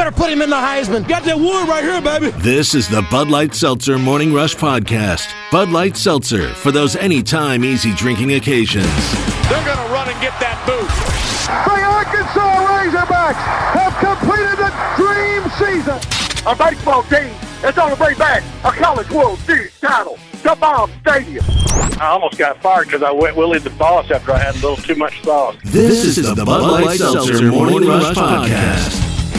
better put him in the Heisman. Got that wood right here, baby. This is the Bud Light Seltzer Morning Rush Podcast. Bud Light Seltzer, for those anytime easy drinking occasions. They're going to run and get that boot. The Arkansas Razorbacks have completed the dream season. Our baseball team is on the way back a College World Series title to Baum Stadium. I almost got fired because I went Willie the Boss after I had a little too much sauce. This is the Bud Light Seltzer Morning Rush Podcast.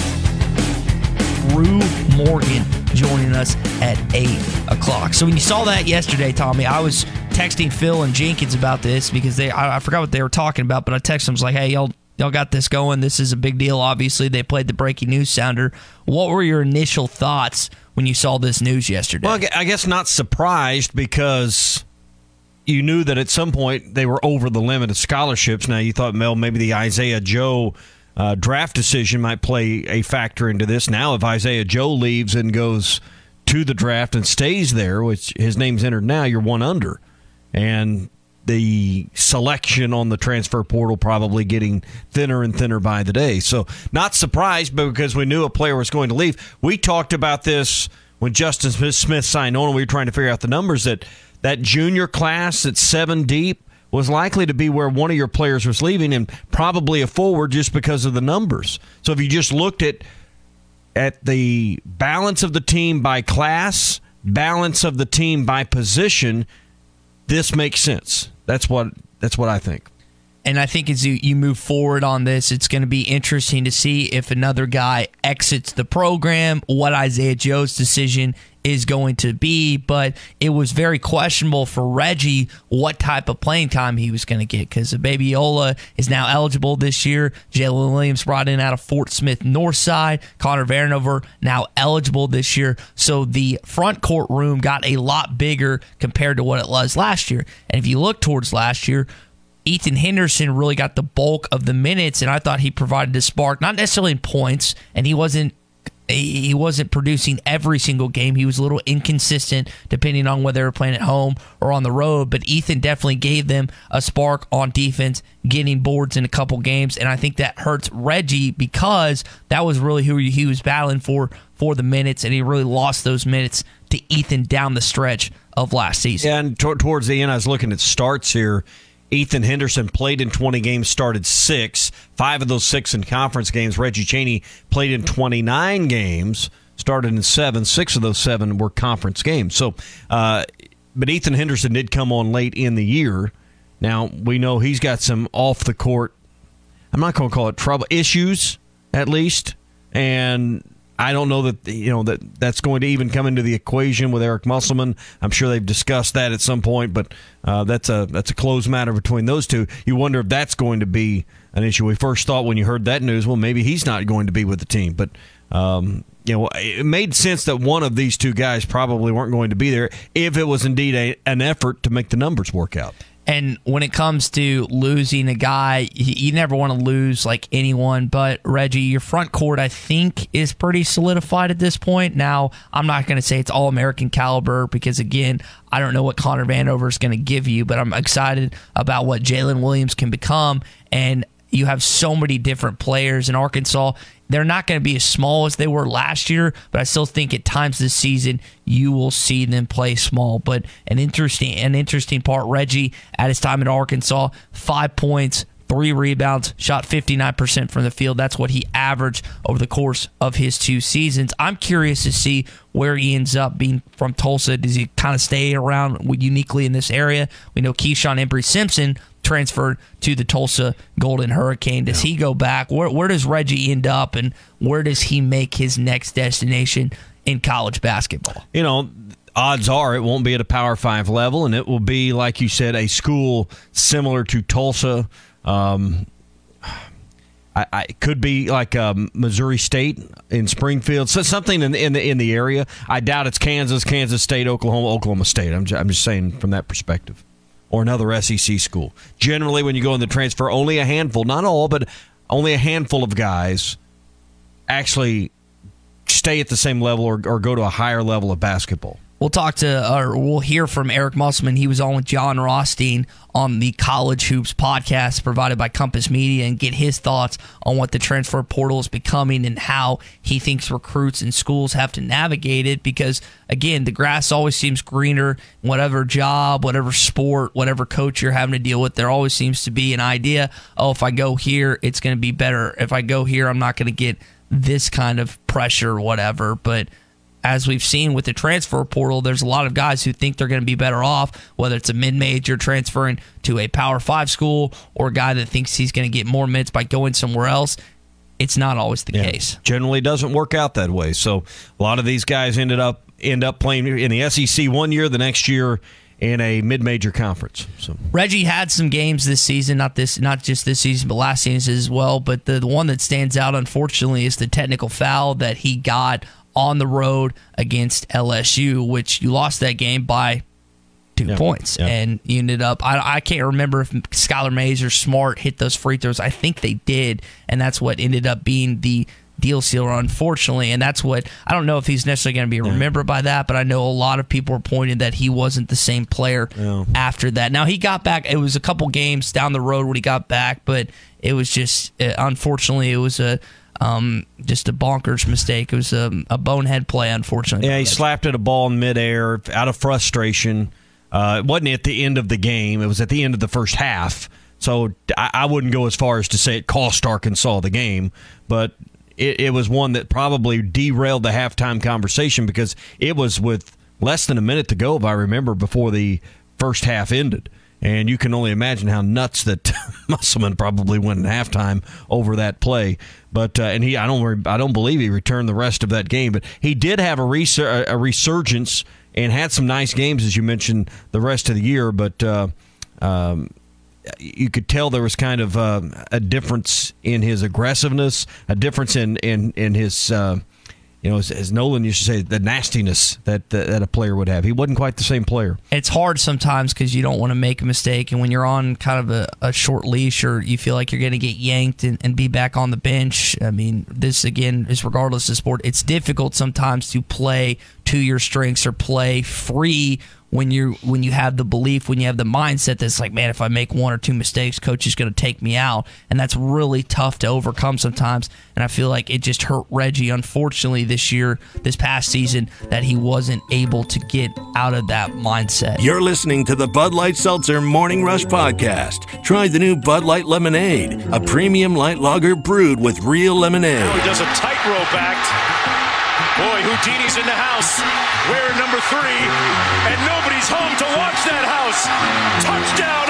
Drew Morgan joining us at 8 o'clock. So when you saw that yesterday, Tommy, I was texting Phil and Jenkins about this because I forgot what they were talking about, but I texted them, I was like, hey, y'all got this going. This is a big deal, obviously. They played the breaking news sounder. What were your initial thoughts when you saw this news yesterday? Well, I guess not surprised because you knew that at some point they were over the limit of scholarships. Now, you thought, Mel, maybe the Isaiah Joe draft decision might play a factor into this. Now, if Isaiah Joe leaves and goes to the draft and stays there, which his name's entered now, you're one under. And the selection on the transfer portal probably getting thinner and thinner by the day. So not surprised, but because we knew a player was going to leave. We talked about this when Justin Smith signed on, and we were trying to figure out the numbers, that junior class that's 7 deep was likely to be where one of your players was leaving, and probably a forward just because of the numbers. So if you just looked at the balance of the team by class, balance of the team by position, this makes sense. That's what I think. And I think as you move forward on this, it's going to be interesting to see if another guy exits the program, what Isaiah Joe's decision is going to be. But it was very questionable for Reggie what type of playing time he was going to get, because Babiola is now eligible this year. Jalen Williams brought in out of Fort Smith Northside. Connor Varnover now eligible this year. So the front court room got a lot bigger compared to what it was last year. And if you look towards last year, Ethan Henderson really got the bulk of the minutes, and I thought he provided the spark, not necessarily in points, and he wasn't producing every single game. He was a little inconsistent depending on whether they were playing at home or on the road, but Ethan definitely gave them a spark on defense, getting boards in a couple games, and I think that hurts Reggie because that was really who he was battling for the minutes, and he really lost those minutes to Ethan down the stretch of last season. Yeah, and towards the end, I was looking at starts here. Ethan Henderson played in 20 games, started 6. 5 of those 6 in conference games. Reggie Chaney played in 29 games, started in 7. 6 of those 7 were conference games. So, but Ethan Henderson did come on late in the year. Now, we know he's got some off-the-court, I'm not going to call it trouble, issues, at least. And I don't know that that's going to even come into the equation with Eric Musselman. I'm sure they've discussed that at some point, but that's a closed matter between those two. You wonder if that's going to be an issue. We first thought when you heard that news, well, maybe he's not going to be with the team, but it made sense that one of these two guys probably weren't going to be there if it was indeed an effort to make the numbers work out. And when it comes to losing a guy, you never want to lose like anyone, but Reggie, your front court, I think, is pretty solidified at this point. Now, I'm not going to say it's all-American caliber because, again, I don't know what Connor Vanover is going to give you, but I'm excited about what Jalen Williams can become, and you have so many different players in Arkansas. They're not going to be as small as they were last year, but I still think at times this season you will see them play small. But an interesting part, Reggie, at his time at Arkansas, 5 points, 3 rebounds, shot 59% from the field. That's what he averaged over the course of his 2 seasons. I'm curious to see where he ends up being from Tulsa. Does he kind of stay around uniquely in this area? We know Keyshawn Embry-Simpson transferred to the Tulsa Golden Hurricane. Does he go back? Where does Reggie end up, and where does he make his next destination in college basketball? Odds are it won't be at a Power 5 level, and it will be, like you said, a school similar to Tulsa. It could be like Missouri State in Springfield, so something in the area. I doubt it's Kansas State, Oklahoma State. I'm just saying from that perspective. Or another SEC school. Generally, when you go in the transfer, only a handful, not all, but only a handful of guys actually stay at the same level or go to a higher level of basketball. We'll hear from Eric Musselman. He was on with John Rothstein on the College Hoops podcast provided by Compass Media, and get his thoughts on what the transfer portal is becoming and how he thinks recruits and schools have to navigate it. Because, again, the grass always seems greener. Whatever job, whatever sport, whatever coach you're having to deal with, there always seems to be an idea, if I go here, it's going to be better. If I go here, I'm not going to get this kind of pressure or whatever. But as we've seen with the transfer portal, there's a lot of guys who think they're going to be better off, whether it's a mid-major transferring to a Power 5 school or a guy that thinks he's going to get more minutes by going somewhere else. It's not always the case. Generally doesn't work out that way. So a lot of these guys end up playing in the SEC one year, the next year in a mid-major conference. So Reggie had some games this season, not just this season, but last season as well. But the one that stands out, unfortunately, is the technical foul that he got on the road against LSU, which you lost that game by 2 points. Yeah. And you ended up, I can't remember if Skylar Mays or Smart hit those free throws. I think they did, and that's what ended up being the deal sealer, unfortunately. And that's what, I don't know if he's necessarily going to be remembered by that, but I know a lot of people were pointing that he wasn't the same player after that. Now, he got back, it was a couple games down the road when he got back, but it was just, unfortunately, it was just a bonkers mistake. It was a bonehead play, unfortunately. Yeah, he slapped at a ball in midair out of frustration. It wasn't at the end of the game. It was at the end of the first half. So I wouldn't go as far as to say it cost Arkansas the game, but it was one that probably derailed the halftime conversation because it was with less than a minute to go, if I remember, before the first half ended. And you can only imagine how nuts that Musselman probably went in halftime over that play. But I don't believe he returned the rest of that game. But he did have a resurgence and had some nice games, as you mentioned, the rest of the year. But you could tell there was kind of a difference in his aggressiveness, a difference in his. As Nolan used to say, the nastiness that a player would have. He wasn't quite the same player. It's hard sometimes because you don't want to make a mistake, and when you're on kind of a short leash or you feel like you're going to get yanked and be back on the bench, I mean, this, again, is regardless of sport. It's difficult sometimes to play to your strengths or play free when you have the belief, when you have the mindset that's like, man, if I make one or two mistakes, coach is going to take me out. And that's really tough to overcome sometimes. And I feel like it just hurt Reggie, unfortunately, this past season, that he wasn't able to get out of that mindset. You're listening to the Bud Light Seltzer Morning Rush Podcast. Try the new Bud Light Lemonade, a premium light lager brewed with real lemonade. Now he does a tightrope act. Boy, Houdini's in the house, wearing number 3, and nobody's home to watch that house. Touchdown,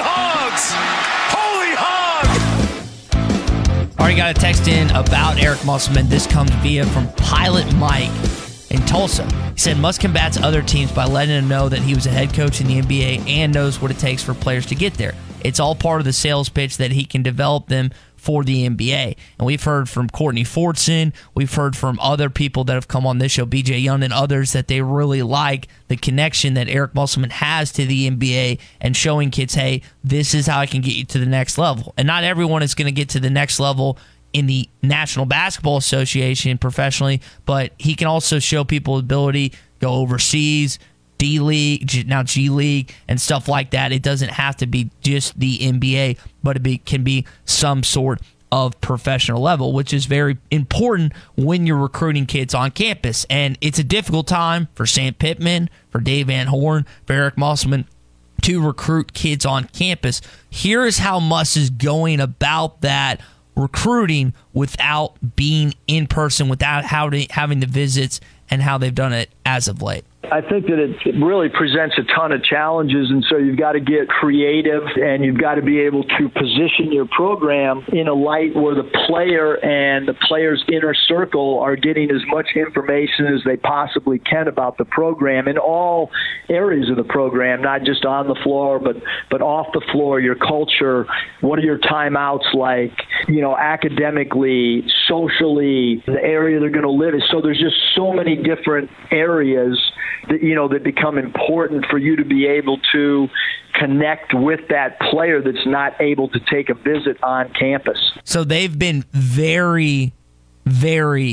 Hogs! Holy Hog! Already got a text in about Eric Musselman. This comes from Pilot Mike in Tulsa. He said Muss combats other teams by letting them know that he was a head coach in the NBA and knows what it takes for players to get there. It's all part of the sales pitch that he can develop them for the NBA. And we've heard from Courtney Fortson, we've heard from other people that have come on this show, BJ Young and others, that they really like the connection that Eric Musselman has to the NBA and showing kids, hey, this is how I can get you to the next level. And not everyone is going to get to the next level in the National Basketball Association professionally, but he can also show people ability, go overseas, D-League, now G-League, and stuff like that. It doesn't have to be just the NBA, but it can be some sort of professional level, which is very important when you're recruiting kids on campus. And it's a difficult time for Sam Pittman, for Dave Van Horn, for Eric Musselman to recruit kids on campus. Here is how Muss is going about that recruiting without being in person, without having the visits, and how they've done it as of late. I think that it really presents a ton of challenges, and so you've got to get creative and you've got to be able to position your program in a light where the player and the player's inner circle are getting as much information as they possibly can about the program in all areas of the program, not just on the floor, but off the floor, your culture, what are your timeouts like, academically, socially, the area they're going to live in. So there's just so many different areas that become important for you to be able to connect with that player that's not able to take a visit on campus. So they've been very, very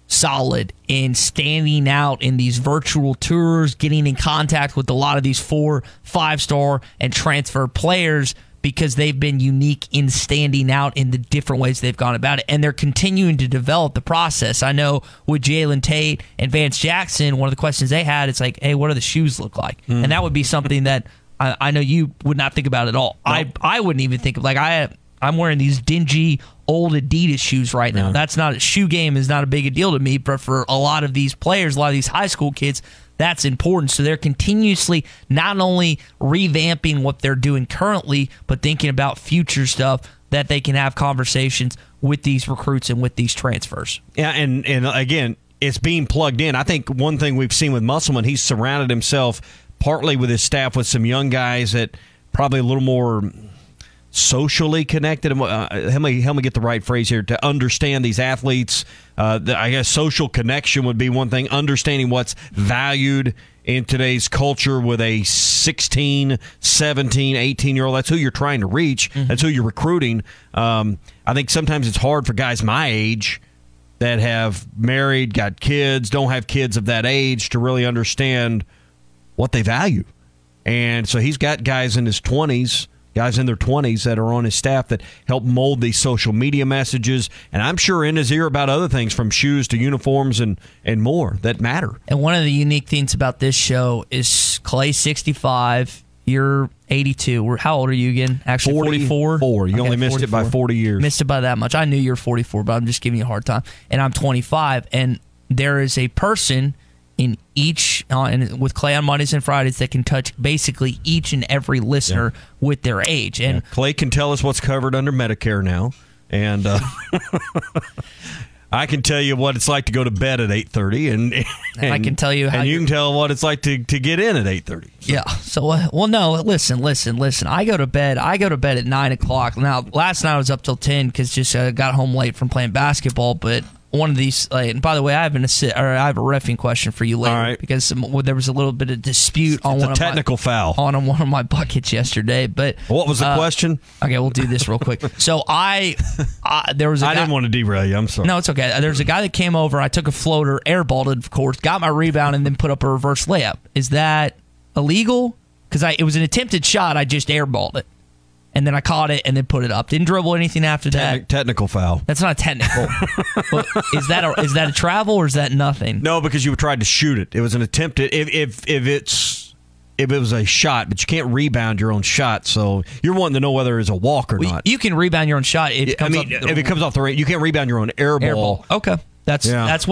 solid in standing out in these virtual tours, getting in contact with a lot of these 4, 5-star and transfer players because they've been unique in standing out in the different ways they've gone about it. And they're continuing to develop the process. I know with Jalen Tate and Vance Jackson, one of the questions they had, it's like, hey, what do the shoes look like? And that would be something that I know you would not think about at all. Nope. I wouldn't even think of, like, I'm wearing these dingy old Adidas shoes right now. That's not, shoe game is not a big a deal to me, but for a lot of these players, a lot of these high school kids, that's important. So they're continuously not only revamping what they're doing currently, but thinking about future stuff that they can have conversations with these recruits and with these transfers. Yeah, and again, it's being plugged in. I think one thing we've seen with Musselman, he's surrounded himself partly with his staff with some young guys that probably a little more socially connected. Help me get the right phrase here, to understand these athletes. I guess social connection would be one thing, understanding what's valued in today's culture with a 16, 17, 18-year-old. That's who you're trying to reach. That's who you're recruiting. I think sometimes it's hard for guys my age that have married, got kids, don't have kids of that age to really understand what they value. And so he's got guys in his 20s, guys in their 20s that are on his staff that help mold these social media messages. And I'm sure in his ear about other things from shoes to uniforms and more that matter. And one of the unique things about this show is Clay's 65, you're 82. How old are you again? Actually, 44? 44. You only missed 44. It by 40 years. Missed it by that much. I knew you were 44, but I'm just giving you a hard time. And I'm 25. And there is a person in each, with Clay on Mondays and Fridays, that can touch basically each and every listener with their age. And Clay can tell us what's covered under Medicare now, and I can tell you what it's like to go to bed at 8:30, and I can tell you how, and you can tell what it's like to get in at 8:30. So. Yeah. So, well, no. Listen. I go to bed at 9:00. Now, last night I was up till 10 because just got home late from playing basketball, but. One of these, and by the way, I have a reffing question for you later. All right. Because there was a little bit of dispute on foul on one of my buckets yesterday. But what was the question? Okay, we'll do this real quick. So there was a guy, I didn't want to derail you. I'm sorry. No, it's okay. There's a guy that came over. I took a floater, airballed it, of course, got my rebound, and then put up a reverse layup. Is that illegal? Because it was an attempted shot. I just airballed it. And then I caught it and then put it up. Didn't dribble anything after that. Technical foul. That's not technical. Is that a travel or is that nothing? No, because you tried to shoot it. It was an attempted. If it was a shot, but you can't rebound your own shot. So you're wanting to know whether it's a walk or not. You can rebound your own shot. If it comes off the range, you can't rebound your own air ball. Okay. That's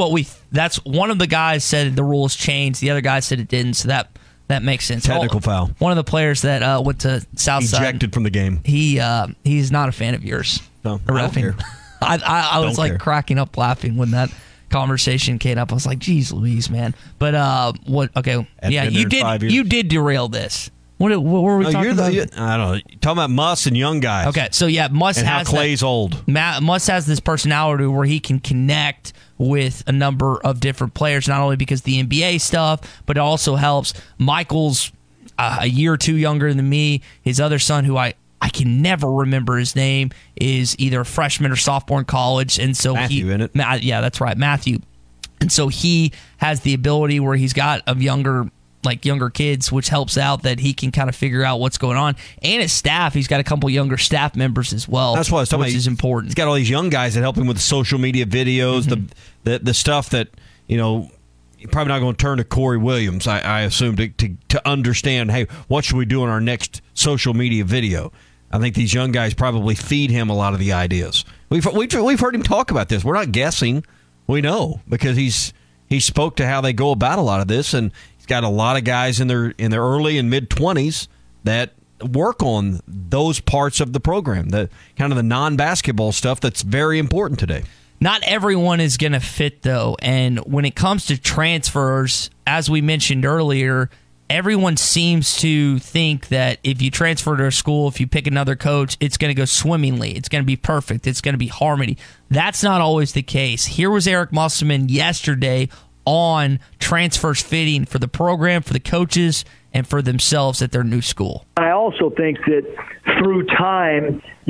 one of the guys said the rules changed. The other guy said it didn't. So that makes sense. Technical foul. One of the players that went to Southside ejected from the game. He's not a fan of yours. No, I don't care. I was cracking up laughing when that conversation came up. I was like, "Geez, Louise, man!" But what? Okay, you did derail this. What were we talking about? I don't know. You're talking about Muss and young guys. Okay, so Muss and has how Clay's old. Muss has this personality where he can connect with a number of different players, not only because of the NBA stuff, but it also helps. Michael's a year or two younger than me. His other son, who I can never remember his name, is either a freshman or sophomore in college, and so Matthew in it. Yeah, that's right, Matthew. And so he has the ability where he's got younger kids, which helps out that he can kind of figure out what's going on. And his staff, he's got a couple younger staff members as well. That's what I was talking about. Which is important. He's got all these young guys that help him with the social media videos, the stuff that, you're probably not going to turn to Corey Williams, I assume, to understand, hey, what should we do in our next social media video? I think these young guys probably feed him a lot of the ideas. We've heard him talk about this. We're not guessing. We know because he spoke to how they go about a lot of this, and he's got a lot of guys in their early and mid-20s that work on those parts of the program, the kind of the non-basketball stuff that's very important today. Not everyone is going to fit, though, and when it comes to transfers, as we mentioned earlier, everyone seems to think that if you transfer to a school, if you pick another coach, it's going to go swimmingly. It's going to be perfect. It's going to be harmony. That's not always the case. Here was Eric Musselman yesterday on transfers fitting for the program, for the coaches, and for themselves at their new school. I also think that through time,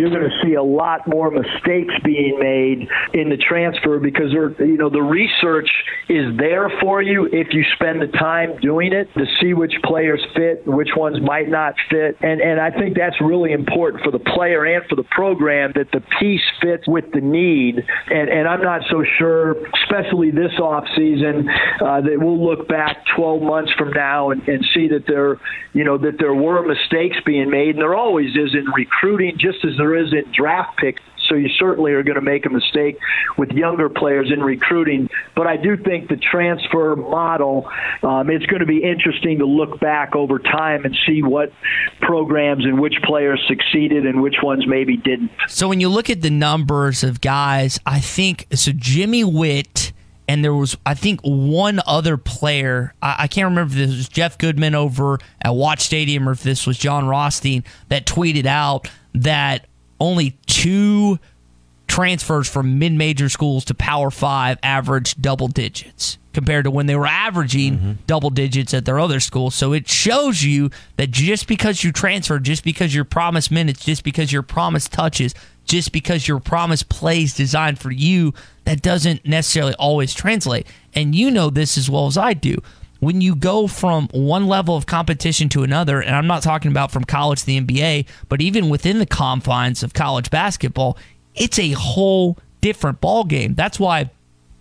you're going to see a lot more mistakes being made in the transfer because the research is there for you if you spend the time doing it to see which players fit, which ones might not fit. And I think that's really important for the player and for the program, that the piece fits with the need. And I'm not so sure, especially this offseason, that we'll look back 12 months from now and see that there were mistakes being made. And there always is in recruiting, just as there is in draft picks. So you certainly are going to make a mistake with younger players in recruiting. But I do think the transfer model, it's going to be interesting to look back over time and see what programs and which players succeeded and which ones maybe didn't. So when you look at the numbers of guys, I think, so Jimmy Witt, and there was, I think, one other player, I can't remember if this was Jeff Goodman over at Watch Stadium or if this was John Rothstein, that tweeted out that only 2 transfers from mid-major schools to Power 5 averaged double digits compared to when they were averaging double digits at their other schools. So it shows you that just because you transfer, just because you're promised minutes, just because you're promised touches, just because your promised plays designed for you, that doesn't necessarily always translate. And you know this as well as I do. When you go from one level of competition to another, and I'm not talking about from college to the NBA, but even within the confines of college basketball, it's a whole different ball game. That's why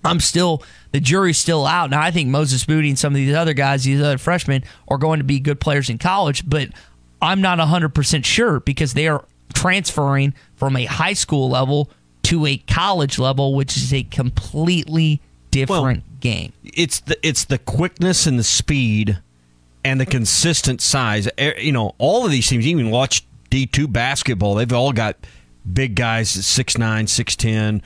the jury's still out. Now, I think Moses Moody and some of these other guys, these other freshmen, are going to be good players in college, but I'm not 100% sure because they are transferring from a high school level to a college level, which is a completely different game. It's the quickness and the speed and the consistent size. All of these teams, you even watch D2 basketball, they've all got big guys at 6'9", 6'10",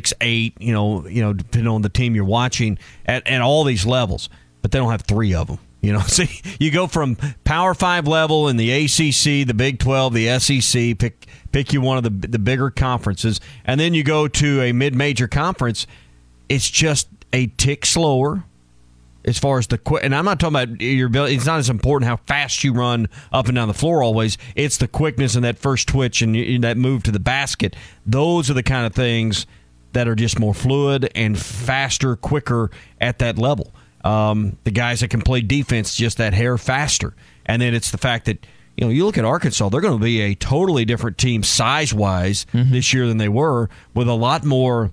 6'8", depending on the team you're watching at all these levels. But they don't have 3 of them. So you go from Power 5 level in the ACC, the Big 12, the SEC, pick you one of the bigger conferences, and then you go to a mid-major conference. It's just a tick slower as far as and I'm not talking about your ability. It's not as important how fast you run up and down the floor always. It's the quickness and that first twitch and that move to the basket. Those are the kind of things that are just more fluid and faster, quicker at that level. The guys that can play defense just that hair faster. And then it's the fact that, you look at Arkansas, they're going to be a totally different team size-wise this year than they were, with a lot more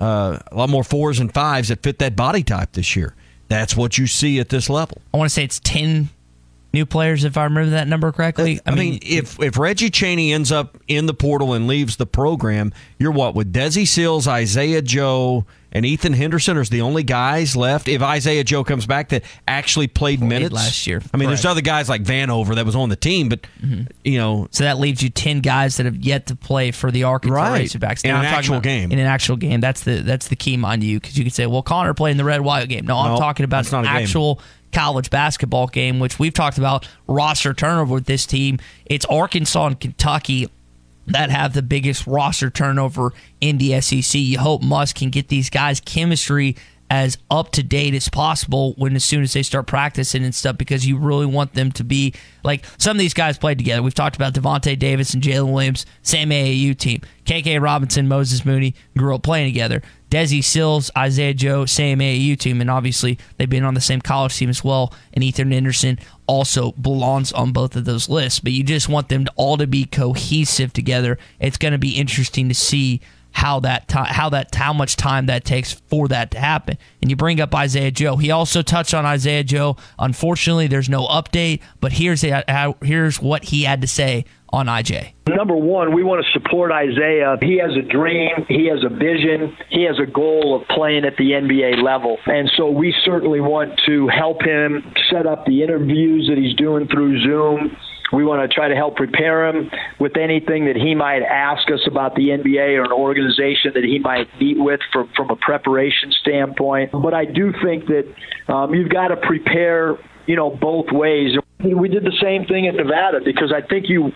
4s and 5s that fit that body type this year. That's what you see at this level. I want to say it's 10 new players, if I remember that number correctly. I mean, if Reggie Chaney ends up in the portal and leaves the program, you're what, with Desi Sills, Isaiah Joe, and Ethan Henderson are the only guys left, if Isaiah Joe comes back, that actually played minutes last year. I mean, there's other guys like Vanover that was on the team, but so that leaves you 10 guys that have yet to play for the Arkansas Razorbacks in an actual game. In an actual game, that's the key, mind you, because you could say, well, Connor played in the Red Wire game. No, I'm talking about an actual college basketball game, which we've talked about roster turnover with this team. It's Arkansas and Kentucky that have the biggest roster turnover in the SEC. You hope Musk can get these guys' chemistry as up to date as possible as soon as they start practicing and stuff, because you really want them to be like some of these guys played together. We've talked about Devontae Davis and Jalen Williams, same AAU team. KK Robinson, Moses Moody grew up playing together. Desi Sills, Isaiah Joe, same AAU team, and obviously they've been on the same college team as well. And Ethan Henderson also belongs on both of those lists. But you just want them all to be cohesive together. It's going to be interesting to see how much time that takes for that to happen. And you bring up Isaiah Joe. He also touched on Isaiah Joe. Unfortunately, there's no update, but here's what he had to say on IJ. Number one, we want to support Isaiah. He has a dream. He has a vision. He has a goal of playing at the NBA level. And so we certainly want to help him set up the interviews that he's doing through Zoom. We want to try to help prepare him with anything that he might ask us about the NBA or an organization that he might meet with from a preparation standpoint. But I do think that you've got to prepare, both ways. We did the same thing in Nevada because I think you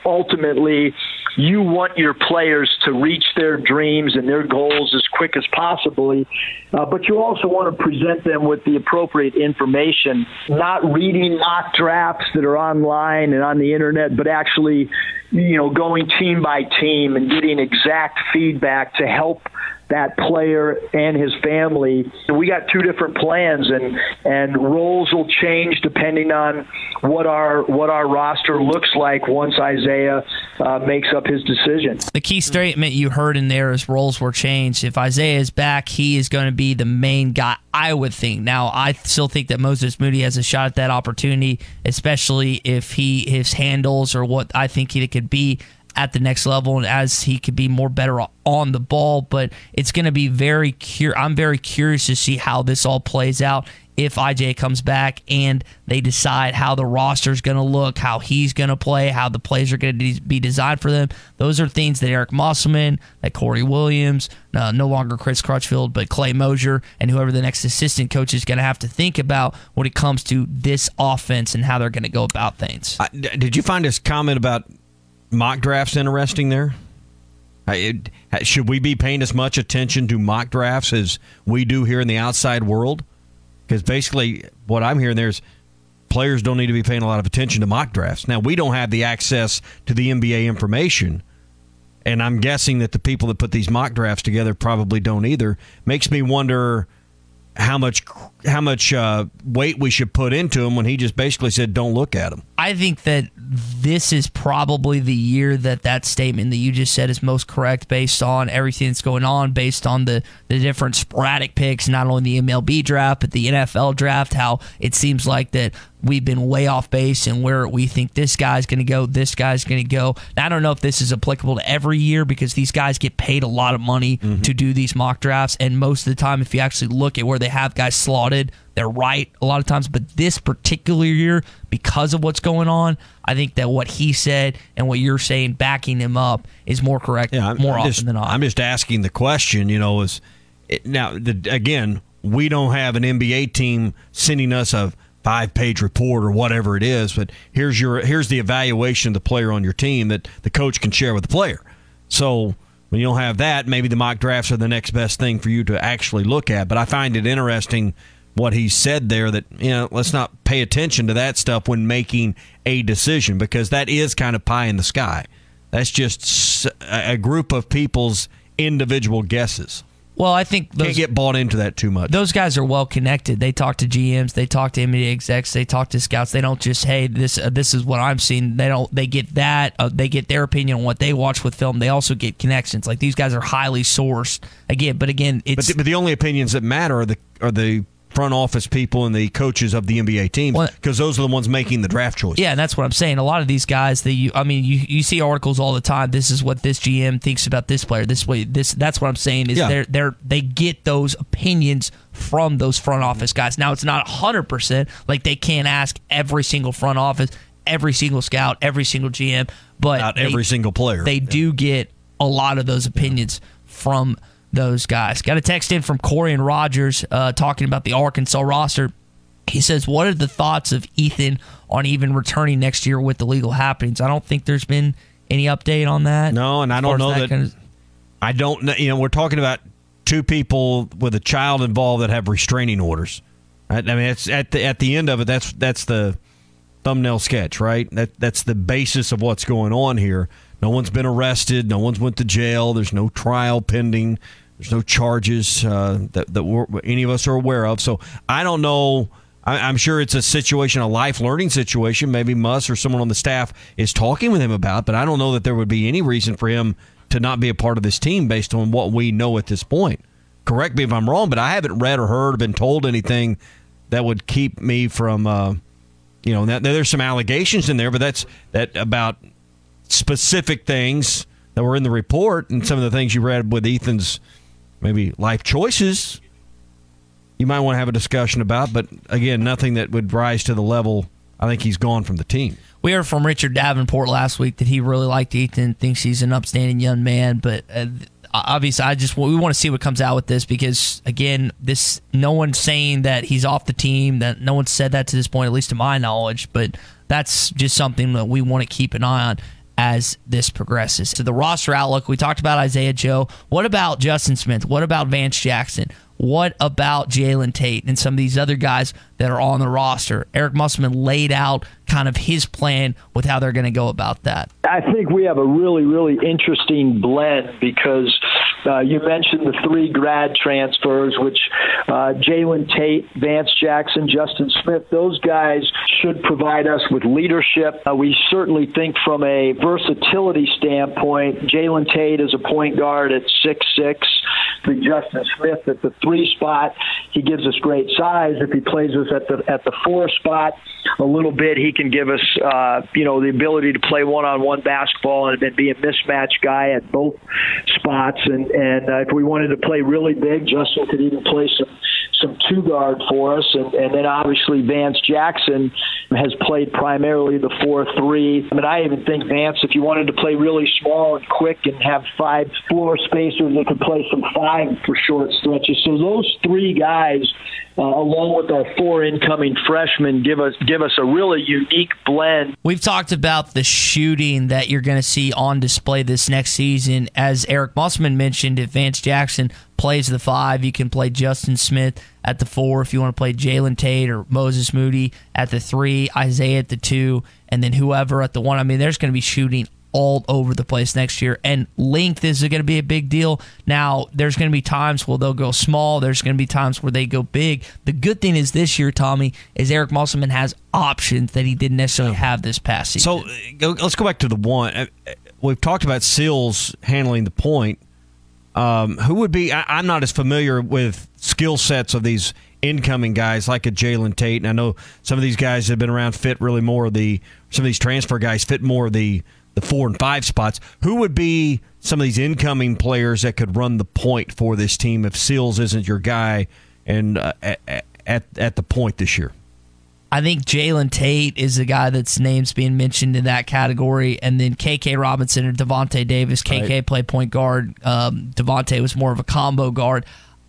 want your players to reach their dreams and their goals as quick as possibly, but you also want to present them with the appropriate information, not reading mock drafts that are online and on the internet, but actually, going team by team and getting exact feedback to help that player and his family. We got two different plans, and roles will change depending on what our roster looks like once Isaiah makes up his decision. The key statement you heard in there is roles were changed. If Isaiah is back, he is going to be the main guy, I would think. Now, I still think that Moses Moody has a shot at that opportunity, especially if his handles or what I think he could be at the next level, and as he could be more better on the ball. But it's going to be I'm very curious to see how this all plays out if IJ comes back and they decide how the roster is going to look, how he's going to play, how the plays are going to be designed for them. Those are things that Eric Musselman, that Corey Williams, no longer Chris Crutchfield, but Clay Mosier, and whoever the next assistant coach is going to have to think about when it comes to this offense and how they're going to go about things. Did you find his comment about mock drafts interesting there? Should we be paying as much attention to mock drafts as we do here in the outside world? Because basically what I'm hearing there is players don't need to be paying a lot of attention to mock drafts. Now, we don't have the access to the NBA information, and I'm guessing that the people that put these mock drafts together probably don't either. Makes me wonder how much weight we should put into him when he just basically said, don't look at him. I think that this is probably the year that statement that you just said is most correct based on everything that's going on, based on the different sporadic picks, not only the MLB draft, but the NFL draft, how it seems like that we've been way off base and where we think this guy's going to go, this guy's going to go. Now, I don't know if this is applicable to every year because these guys get paid a lot of money to do these mock drafts, and most of the time, if you actually look at where they have guys slotted, they're right a lot of times. But this particular year, because of what's going on, I think that what he said and what you're saying, backing him up, is more correct often than not. I'm just asking the question, again, we don't have an NBA team sending us a 5-page report or whatever it is, but here's the evaluation of the player on your team that the coach can share with the player. So when you don't have that, maybe the mock drafts are the next best thing for you to actually look at. But I find it interesting what he said there, that let's not pay attention to that stuff when making a decision, because that is kind of pie in the sky. That's just a group of people's individual guesses. Well, I think can't get bought into that too much. Those guys are well connected. They talk to GMs, they talk to NBA execs, they talk to scouts. They don't just, hey, this is what I'm seeing. They get that. They get their opinion on what they watch with film. They also get connections. Like, these guys are highly sourced. But it's but the only opinions that matter are the front office people and the coaches of the NBA teams, because those are the ones making the draft choice. Yeah, and that's what I'm saying. A lot of these guys, you see articles all the time. This is what this GM thinks about this player. That's what I'm saying is they get those opinions from those front office guys. Now, it's not 100%. Like, they can't ask every single front office, every single scout, every single GM, but not every single player. They do get a lot of those opinions from those guys. Got a text in from Corey and Rogers talking about the Arkansas roster. He says, what are the thoughts of Ethan on even returning next year with the legal happenings? I don't think there's been any update on that. No, and I don't know that. I don't know. We're talking about two people with a child involved that have restraining orders. Right? I mean, it's at the end of it. That's the thumbnail sketch, right? That's the basis of what's going on here. No one's been arrested. No one's went to jail. There's no trial pending. There's no charges that any of us are aware of. So I don't know. I'm sure it's a life learning situation. Maybe Muss or someone on the staff is talking with him about, but I don't know that there would be any reason for him to not be a part of this team based on what we know at this point. Correct me if I'm wrong, but I haven't read or heard or been told anything that would keep me from, there's some allegations in there, but that's about specific things that were in the report, and some of the things you read with Ethan's maybe life choices you might want to have a discussion about, but again, nothing that would rise to the level. I think he's gone from the team. We heard from Richard Davenport last week that he really liked Ethan, thinks he's an upstanding young man, but obviously, we want to see what comes out with this because, again, no one's saying that he's off the team. That no one's said that to this point, at least to my knowledge. But that's just something that we want to keep an eye on as this progresses. So the roster outlook, we talked about Isaiah Joe. What about Justin Smith? What about Vance Jackson? What about Jalen Tate and some of these other guys that are on the roster? Eric Musselman laid out kind of his plan with how they're going to go about that. I think we have a really, really interesting blend because you mentioned the 3 grad transfers, which Jalen Tate, Vance Jackson, Justin Smith, those guys should provide us with leadership. We certainly think from a versatility standpoint, Jalen Tate is a point guard at 6'6", Justin Smith at the 3 spot. He gives us great size. If he plays us at the 4 spot a little bit, he can give us the ability to play one-on-one basketball and be a mismatch guy at both spots. And if we wanted to play really big, Justin could even play some 2-guard for us. And then obviously Vance Jackson has played primarily the 4-3. I mean, I even think Vance, if you wanted to play really small and quick and have 5 floor spacers, they could play some 5 for short stretches. So those 3 guys, along with our 4 incoming freshmen, give us a really unique blend. We've talked about the shooting that you're going to see on display this next season. As Eric Musselman mentioned, if Vance Jackson plays the 5, you can play Justin Smith at the 4. If you want to play Jalen Tate or Moses Moody at the 3, Isaiah at the 2, and then whoever at the 1. I mean, there's going to be shooting all over the place next year, and length is going to be a big deal. Now, there's going to be times where they'll go small. There's going to be times where they go big. The good thing is this year, Tommy, is Eric Musselman has options that he didn't necessarily have this past season. So let's go back to the 1. We've talked about Sills handling the point. Who would be? I'm not as familiar with skill sets of these incoming guys like a Jalen Tate, and I know some of these guys have been around fit really more of some of these transfer guys fit more of the 4 and 5 spots. Who would be some of these incoming players that could run the point for this team if Sills isn't your guy and at the point this year? I think Jalen Tate is the guy that's names being mentioned in that category, and then KK Robinson or Devontae Davis. KK played point guard. Devontae was more of a combo guard.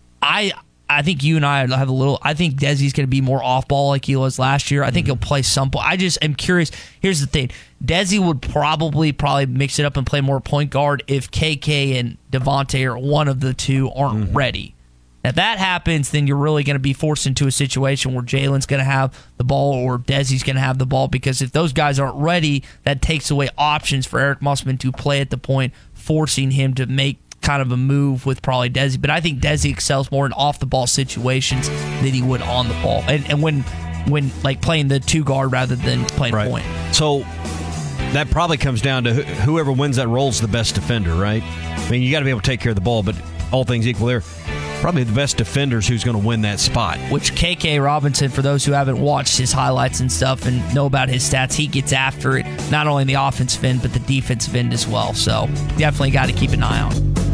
I think you and I have a little. I think Desi's going to be more off ball like he was last year. I think he'll play some. I just am curious. Here's the thing: Desi would probably mix it up and play more point guard if KK and Devontae or one of the 2 aren't ready. If that happens, then you're really going to be forced into a situation where Jalen's going to have the ball or Desi's going to have the ball, because if those guys aren't ready, that takes away options for Eric Musselman to play at the point, forcing him to make kind of a move with probably Desi. But I think Desi excels more in off-the-ball situations than he would on the ball. And when like playing the 2 guard rather than playing point. So that probably comes down to whoever wins that role is the best defender, right? I mean, you got to be able to take care of the ball, but all things equal there, probably the best defenders who's going to win that spot. Which KK Robinson, for those who haven't watched his highlights and stuff and know about his stats, he gets after it, not only in the offensive end, but the defensive end as well. So definitely got to keep an eye on.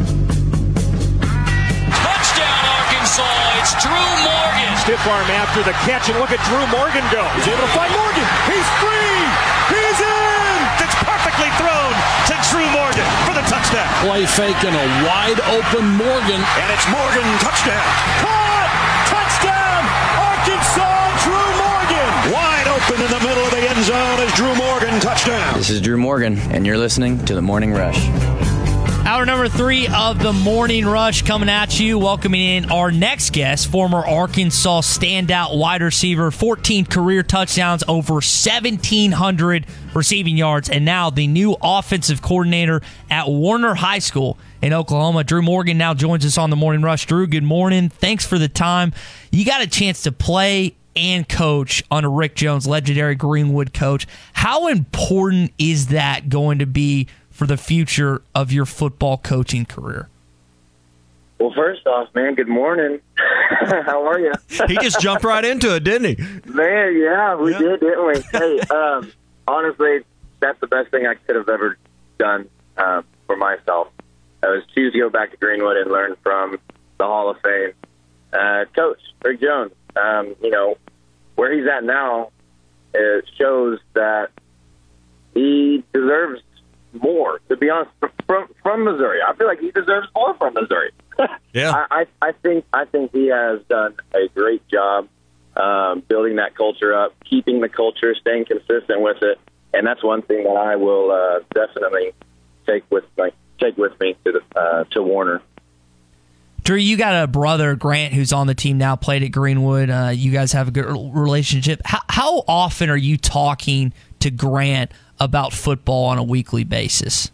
Touchdown, Arkansas. It's Drew Morgan. Stiff arm after the catch, and look at Drew Morgan go. He's able to find Morgan. He's free. He's in. It's perfectly thrown to Drew Morgan for the touchdown. Play fake and a wide open Morgan. And it's Morgan, touchdown. Caught. Touchdown. Arkansas, Drew Morgan. Wide open in the middle of the end zone is Drew Morgan, touchdown. This is Drew Morgan, and you're listening to The Morning Rush. Hour number 3 of the Morning Rush coming at you, welcoming in our next guest, former Arkansas standout wide receiver, 14 career touchdowns, over 1,700 receiving yards, and now the new offensive coordinator at Warner High School in Oklahoma. Drew Morgan now joins us on the Morning Rush. Drew, good morning. Thanks for the time. You got a chance to play and coach under Rick Jones, legendary Greenwood coach. How important is that going to be for the future of your football coaching career? Well, first off, man, good morning. How are you? He just jumped right into it, didn't he? Man, yeah, we did, didn't we? Hey, honestly, that's the best thing I could have ever done for myself. I was choose to go back to Greenwood and learn from the Hall of Fame coach, Rick Jones. Where he's at now, it shows that he deserves more, to be honest, from Missouri. I feel like he deserves more from Missouri. Yeah, I think he has done a great job building that culture up, keeping the culture, staying consistent with it, and that's one thing that I will definitely take with me to Warner. Drew, you got a brother, Grant, who's on the team now, played at Greenwood. You guys have a good relationship. How often are you talking to Grant about football on a weekly basis?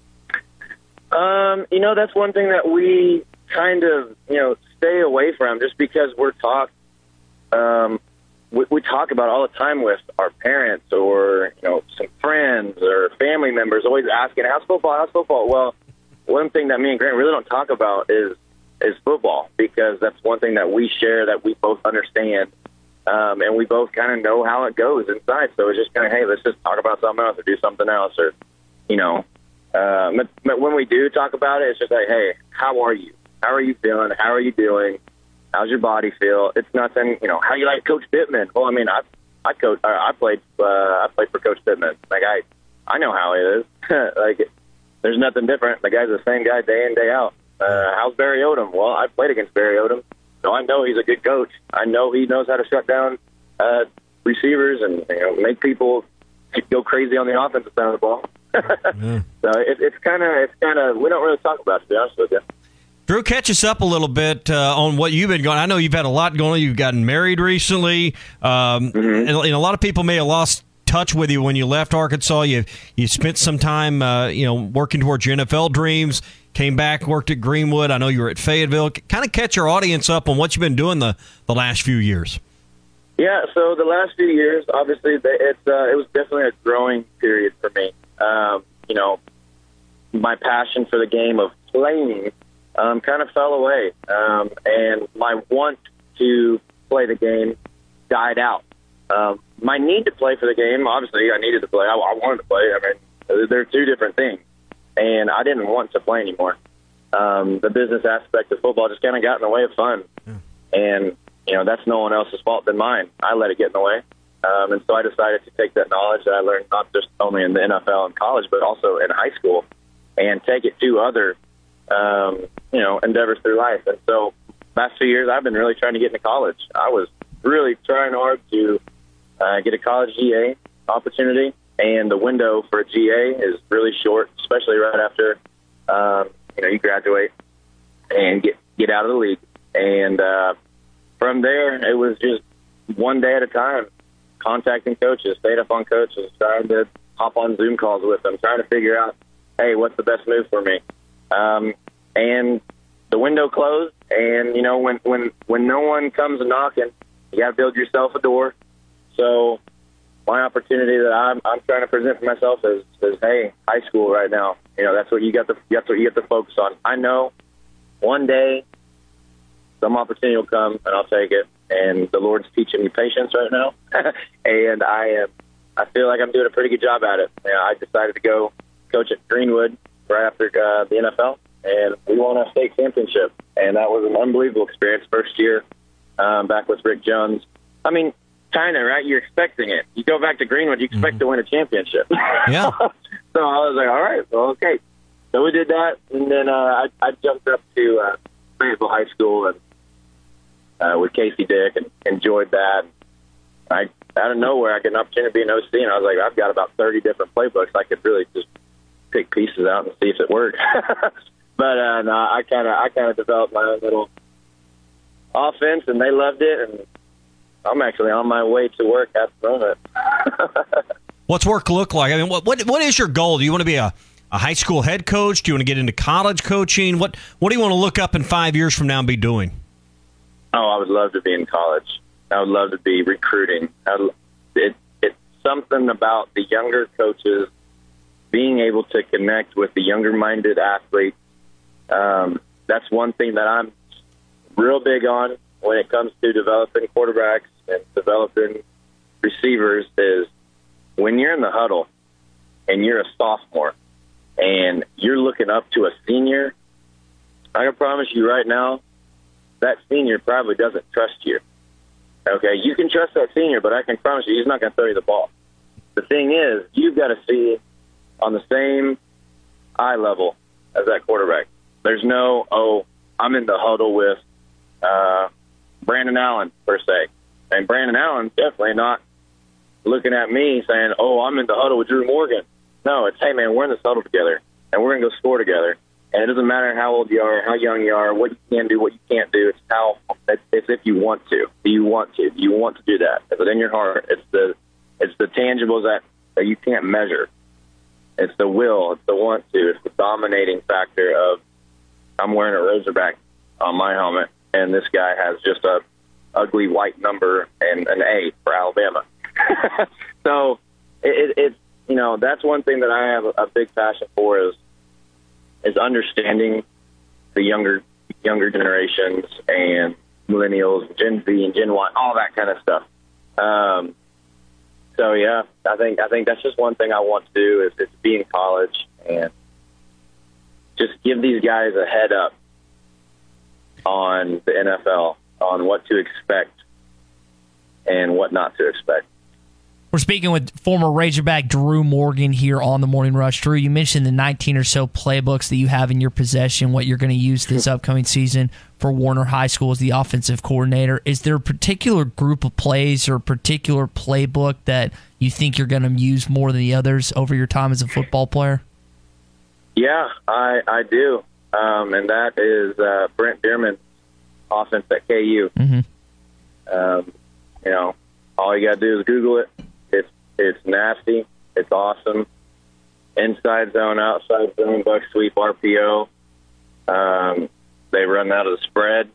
That's one thing that we kind of, stay away from, just because we talk about all the time with our parents or, some friends or family members, always asking, how's football? Well, one thing that me and Grant really don't talk about is football, because that's one thing that we share, that we both understand, and we both kind of know how it goes inside. So it's just kind of, hey, let's just talk about something else or do something else, or, but when we do talk about it, it's just like, hey, how are you? How are you feeling? How are you doing? How's your body feel? It's nothing, how you like Coach Pittman? Well, I mean, I played for Coach Pittman. Like, I know how it is. Like, there's nothing different. The guy's the same guy day in, day out. How's Barry Odom? Well, I played against Barry Odom, so I know he's a good coach. I know he knows how to shut down receivers and make people go crazy on the offensive side of the ball. So it's kind of we don't really talk about it, to be honest with you. Drew, catch us up a little bit on what you've been going. I know you've had a lot going on. You've gotten married recently, and a lot of people may have lost touch with you when you left Arkansas. You spent some time, working towards your NFL dreams. Came back, worked at Greenwood. I know you were at Fayetteville. Kind of catch your audience up on what you've been doing the last few years. Yeah, so the last few years, obviously, it was definitely a growing period for me. My passion for the game of playing kind of fell away, and my want to play the game died out. My need to play for the game, obviously, I needed to play. I wanted to play. I mean, they're two different things, and I didn't want to play anymore. The business aspect of football just kind of got in the way of fun, and that's no one else's fault than mine. I let it get in the way, and so I decided to take that knowledge that I learned not just only in the NFL and college, but also in high school, and take it to other endeavors through life. And so last 2 years, I've been really trying to get into college. I was really trying hard to get a college GA opportunity, and the window for a GA is really short, especially right after you graduate and get out of the league. And from there, it was just one day at a time, contacting coaches, staying up on coaches, trying to hop on Zoom calls with them, trying to figure out, hey, what's the best move for me? And the window closed, and when no one comes knocking, you got to build yourself a door. So my opportunity that I'm trying to present for myself is hey, high school right now. That's what you got to focus on. I know one day some opportunity will come, and I'll take it. And the Lord's teaching me patience right now, and I feel like I'm doing a pretty good job at it. I decided to go coach at Greenwood right after the NFL, and we won a state championship, and that was an unbelievable experience. First year back with Rick Jones. I mean, kind of, right? You're expecting it. You go back to Greenwood, you expect to win a championship. Yeah. So I was like, all right, well, okay. So we did that, and then I jumped up to Fayetteville High School and with Casey Dick, and enjoyed that. Out of nowhere, I get an opportunity to be an OC, and I was like, I've got about 30 different playbooks. I could really just pick pieces out and see if it worked. But no, I kind of developed my own little offense, and they loved it, and I'm actually on my way to work at the moment. What's work look like? I mean, what is your goal? Do you want to be a high school head coach? Do you want to get into college coaching? What do you want to look up in 5 years from now and be doing? Oh, I would love to be in college. I would love to be recruiting. It's something about the younger coaches being able to connect with the younger-minded athletes. That's one thing that I'm real big on when it comes to developing quarterbacks and developing receivers is when you're in the huddle and you're a sophomore and you're looking up to a senior, I can promise you right now, that senior probably doesn't trust you. Okay, you can trust that senior, but I can promise you he's not going to throw you the ball. The thing is, you've got to see on the same eye level as that quarterback. There's no, oh, I'm in the huddle with Brandon Allen, per se. And Brandon Allen's definitely not looking at me saying, oh, I'm in the huddle with Drew Morgan. No, it's, hey, man, we're in this huddle together, and we're going to go score together. And it doesn't matter how old you are, how young you are, what you can do, what you can't do. It's if you want to. Do you want to? Do you want to do that? Is it in your heart? It's the tangibles that you can't measure. It's the will. It's the want to. It's the dominating factor of, I'm wearing a Razorback on my helmet, and this guy has just a ugly white number and an A for Alabama. So it's that's one thing that I have a big passion for is understanding the younger generations and millennials, Gen Z and Gen Y, all that kind of stuff. So yeah, I think that's just one thing I want to do is be in college and just give these guys a head up on the NFL, on what to expect and what not to expect. We're speaking with former Razorback Drew Morgan here on the Morning Rush. Drew, you mentioned the 19 or so playbooks that you have in your possession, what you're going to use this upcoming season for Warner High School as the offensive coordinator. Is there a particular group of plays or a particular playbook that you think you're going to use more than the others over your time as a football player? Yeah, I do. And that is Brent Bierman's offense at KU. Mm-hmm. All you got to do is Google it. It's nasty. It's awesome. Inside zone, outside zone, buck sweep, RPO. They run out of the spread.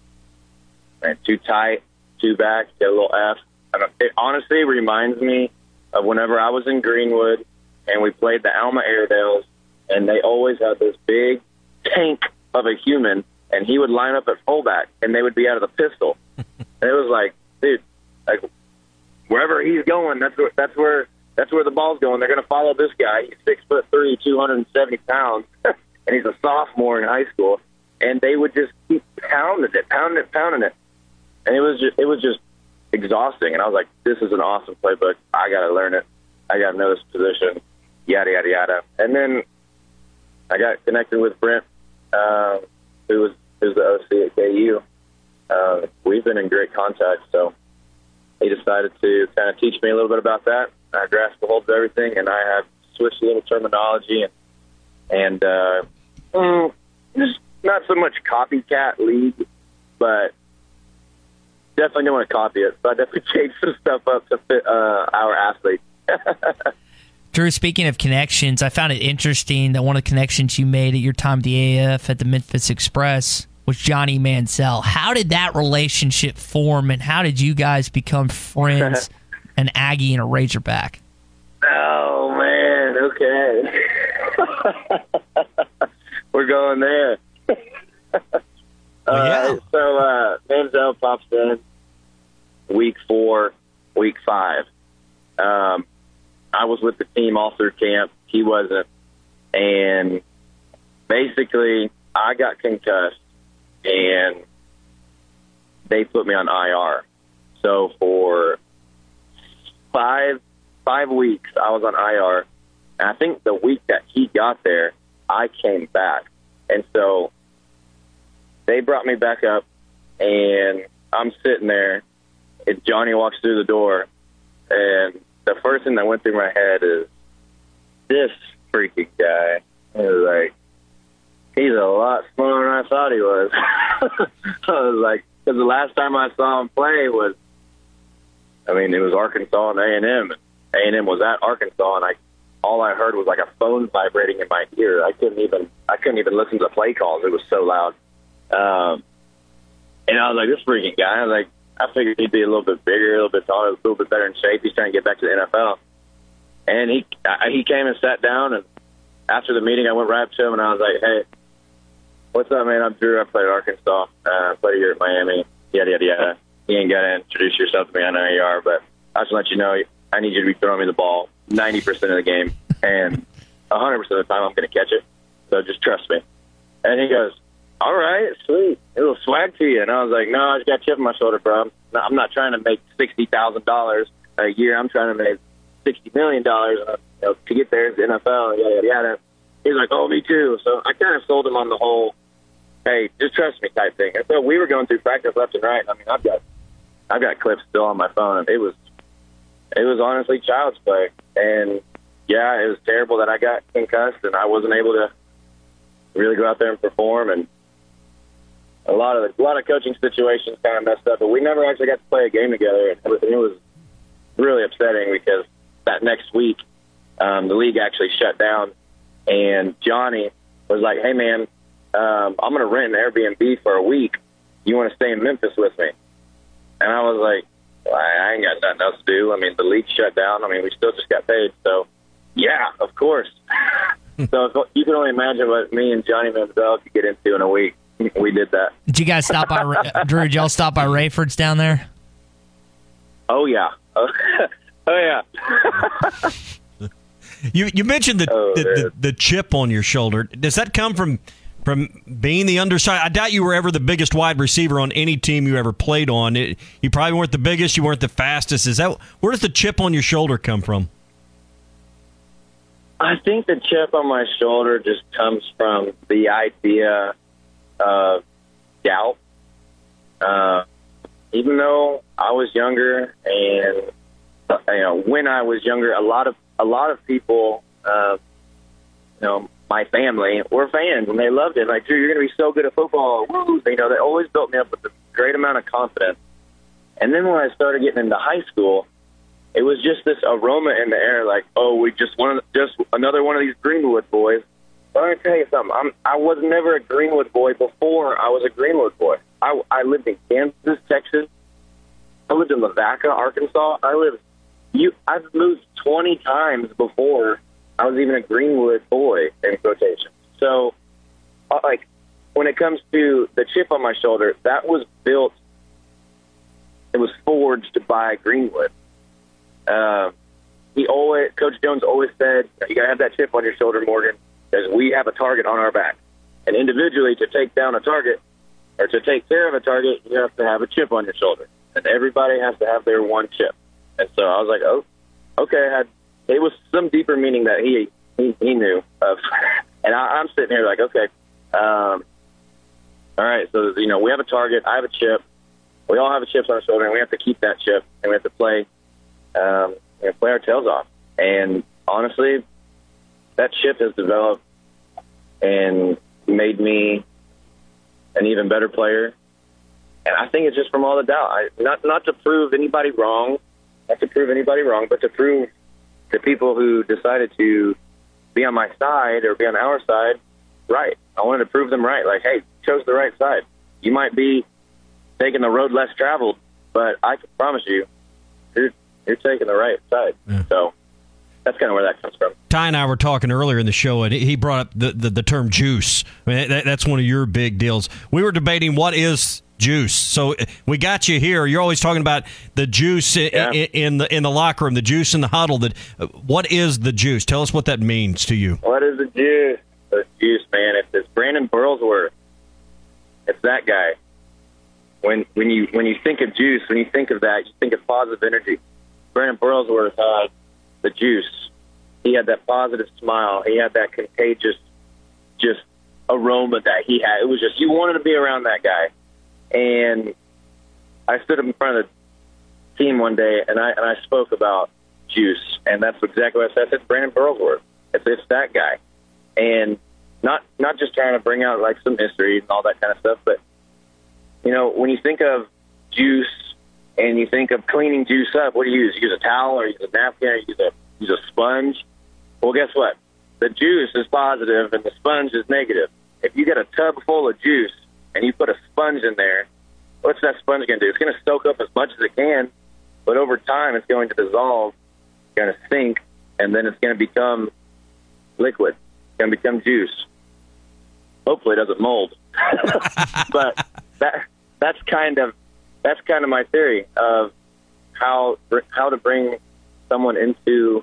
And too tight, too back, get a little F. It honestly reminds me of whenever I was in Greenwood and we played the Alma Airedales, and they always had this big tank of a human, and he would line up at fullback, and they would be out of the pistol. And it was like, dude, like wherever he's going, that's where the ball's going. They're going to follow this guy. He's 6'3", 270 pounds, and he's a sophomore in high school. And they would just keep pounding it. And it was just exhausting. And I was like, this is an awesome playbook. I got to learn it. I got to know this position, yada, yada, yada. And then I got connected with Brent, who's the OC at KU. We've been in great contact, so he decided to kind of teach me a little bit about that. I grasped a hold of everything, and I have switched a little terminology and just not so much copycat league, but definitely don't want to copy it. So I definitely changed some stuff up to fit our athletes. Drew, speaking of connections, I found it interesting that one of the connections you made at your time at the AAF at the Memphis Express was Johnny Mansell. How did that relationship form, and how did you guys become friends, an Aggie and a Razorback? Oh, man, okay. We're going there. So Mansell pops in week 4, week 5. I was with the team all through camp. He wasn't. And basically, I got concussed, and they put me on IR. So for 5 weeks, I was on IR. And I think the week that he got there, I came back. And so they brought me back up, and I'm sitting there, and Johnny walks through the door, and the first thing that went through my head is, this freaking guy is like, he's a lot smaller than I thought he was. I was like, because the last time I saw him play it was Arkansas and A&M. A&M was at Arkansas, and all I heard was like a phone vibrating in my ear. I couldn't even listen to the play calls. It was so loud. And I was like, this freaking guy. I figured he'd be a little bit bigger, a little bit taller, a little bit better in shape. He's trying to get back to the NFL. And he came and sat down, and after the meeting, I went right up to him, and I was like, hey, what's up, man? I'm Drew. I played at Arkansas. I played here at Miami. Yada, yada, yada. You ain't got to introduce yourself to me. I know who you are, but I just want you to know I need you to be throwing me the ball 90% of the game, and 100% of the time I'm going to catch it. So just trust me. And he goes, all right, sweet. A little swag to you. And I was like, no, I just got a chip on my shoulder, bro. I'm not trying to make $60,000 a year. I'm trying to make $60 million to get there to the NFL. Yada, yada, yada. he's like, oh, me too. So I kind of sold him on the whole, hey, just trust me type thing. And so we were going through practice left and right. I mean, I've got clips still on my phone. It was honestly child's play. And yeah, it was terrible that I got concussed and I wasn't able to really go out there and perform. And a lot of coaching situations kind of messed up, but we never actually got to play a game together. And it was really upsetting because that next week, the league actually shut down, and Johnny was like, hey, man, I'm going to rent an Airbnb for a week. You want to stay in Memphis with me? And I was like, well, I ain't got nothing else to do. I mean, the league shut down. I mean, we still just got paid. So, yeah, of course. So you can only imagine what me and Johnny Manziel could get into in a week. We did that. Did you guys stop by, Drew, did y'all stop by Rayford's down there? Oh, yeah. Oh, yeah. You mentioned the chip on your shoulder. Does that come from being the underside? I doubt you were ever the biggest wide receiver on any team you ever played on. You probably weren't the biggest. You weren't the fastest. Where does the chip on your shoulder come from? I think the chip on my shoulder just comes from the idea of doubt. Even though I was younger, and when I was younger, a lot of people, my family were fans and they loved it. Like, Drew, you're going to be so good at football. Woo! They always built me up with a great amount of confidence. And then when I started getting into high school, it was just this aroma in the air, like, oh, we just another one of these Greenwood boys. But I'm going to tell you something. I was never a Greenwood boy before I was a Greenwood boy. I lived in Kansas, Texas. I lived in Lavaca, Arkansas. I've moved 20 times before I was even a Greenwood boy, in quotation. So, when it comes to the chip on my shoulder, that was built, it was forged by Greenwood. Coach Jones always said, you got to have that chip on your shoulder, Morgan, because we have a target on our back. And individually, to take down a target or to take care of a target, you have to have a chip on your shoulder. And everybody has to have their one chip. And so I was like, oh, okay. It was some deeper meaning that he knew of. And I'm sitting here like, okay, all right, so, we have a target. I have a chip. We all have a chip on our shoulder, and we have to keep that chip, and we have to play our tails off. And honestly, that chip has developed and made me an even better player. And I think it's just from all the doubt. Not to prove anybody wrong, but to prove to people who decided to be on my side or be on our side right. I wanted to prove them right. Like, hey, you chose the right side. You might be taking the road less traveled, but I can promise you, you're taking the right side. Yeah. So that's kind of where that comes from. Ty and I were talking earlier in the show, and he brought up the term juice. I mean, that's one of your big deals. We were debating what is juice. So we got you here. You're always talking about the juice in the locker room, the juice in the huddle. What is the juice? Tell us what that means to you. What is the juice? The juice, man. It's Brandon Burlsworth. It's that guy. When you think of juice, when you think of that, you think of positive energy. Brandon Burlsworth had the juice. He had that positive smile. He had that contagious just aroma that he had. It was just, you wanted to be around that guy. And I stood up in front of the team one day, and I spoke about juice, and that's exactly what I said. I said, Brandon Burlsworth. It's that guy. And not just trying to bring out, like, some history and all that kind of stuff, but, when you think of juice and you think of cleaning juice up, what do you use? You use a towel or you use a napkin or you use a sponge? Well, guess what? The juice is positive and the sponge is negative. If you get a tub full of juice and you put a sponge in there, what's that sponge going to do? It's going to soak up as much as it can, but over time it's going to dissolve, it's going to sink, and then it's going to become liquid. It's going to become juice. Hopefully it doesn't mold. But that's kind of my theory of how to bring someone into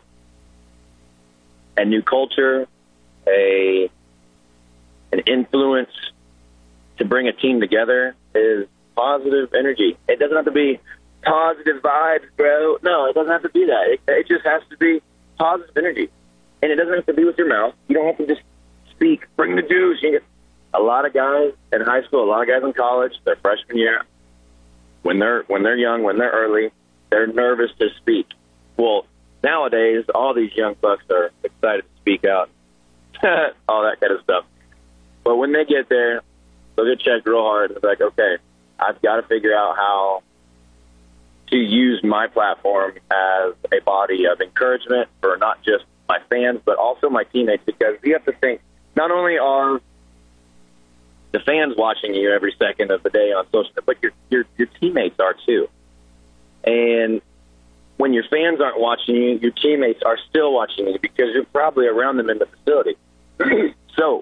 a new culture, an influence, to bring a team together is positive energy. It doesn't have to be positive vibes, bro. No, it doesn't have to be that. It just has to be positive energy. And it doesn't have to be with your mouth. You don't have to just speak. Bring the juice. A lot of guys in high school, a lot of guys in college, their freshman year, when they're young, when they're early, they're nervous to speak. Well, nowadays, all these young bucks are excited to speak out, all that kind of stuff. But when they get there, they'll get checked real hard. It's like, okay, I've got to figure out how to use my platform as a body of encouragement for not just my fans, but also my teammates, because you have to think, not only are the fans watching you every second of the day on social, but your teammates are too. And when your fans aren't watching you, your teammates are still watching you because you're probably around them in the facility. So,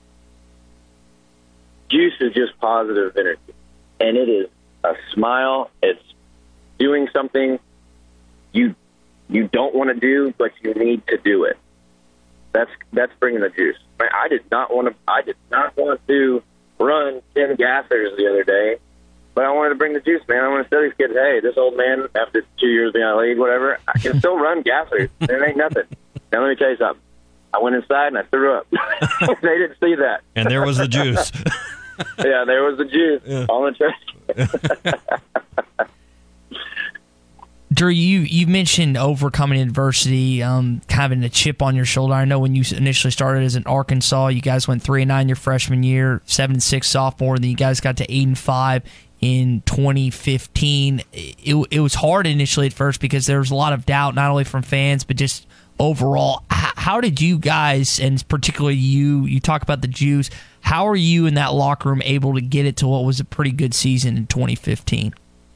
juice is just positive energy, and it is a smile. It's doing something you don't want to do, but you need to do it. That's bringing the juice. I did not want to run 10 gassers the other day, but I wanted to bring the juice, man. I want to tell these kids, hey, this old man, after 2 years being out of the league, whatever, I can still run gassers. There ain't nothing. Now, let me tell you something. I went inside and I threw up. They didn't see that. And there was the juice. Yeah, there was the juice on the trash. Drew, you mentioned overcoming adversity, having a chip on your shoulder. I know when you initially started as an Arkansas, you guys went 3-9 your freshman year, 7-6 sophomore, and then you guys got to 8-5 in 2015. It was hard initially at first because there was a lot of doubt, not only from fans, but just overall. How did you guys, and particularly you talk about the juice, how are you in that locker room able to get it to what was a pretty good season in 2015?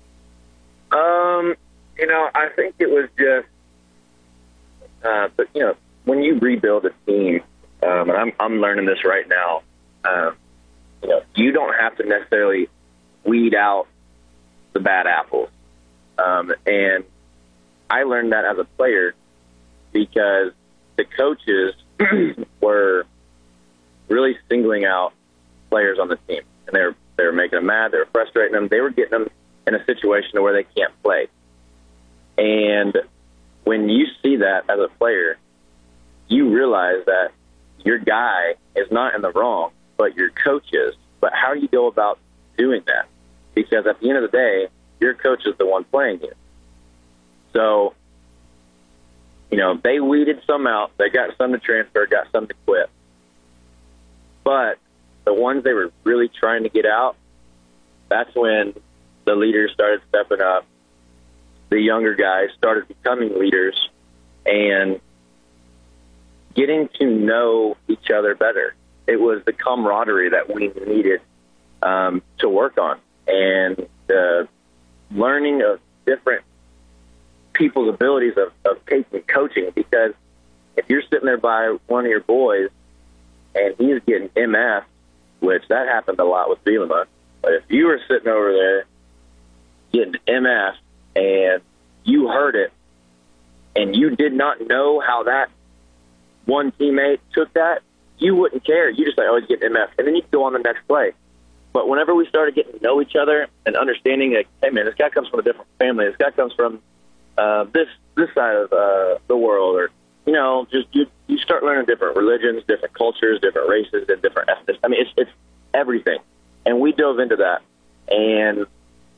I think it was just, but when you rebuild a team, and I'm learning this right now, you don't have to necessarily weed out the bad apples. And I learned that as a player because the coaches were really singling out players on the team, and they were making them mad. They were frustrating them. They were getting them in a situation where they can't play. And when you see that as a player, you realize that your guy is not in the wrong, but your coach is. But how do you go about doing that? Because at the end of the day, your coach is the one playing you. So, they weeded some out. They got some to transfer, got some to quit. But the ones they were really trying to get out, that's when the leaders started stepping up. The younger guys started becoming leaders and getting to know each other better. It was the camaraderie that we needed to work on, and the learning of different people's abilities of coaching, because if you're sitting there by one of your boys and he's getting MF, which that happened a lot with Bielema, but if you were sitting over there getting MF and you heard it and you did not know how that one teammate took that, you wouldn't care. You just like, oh, he's getting MF, and then you go on the next play. But whenever we started getting to know each other and understanding, like, hey, man, this guy comes from a different family. This guy comes from this side of the world, or just you start learning different religions, different cultures, different races, and different ethnicities. I mean, it's everything, and we dove into that, and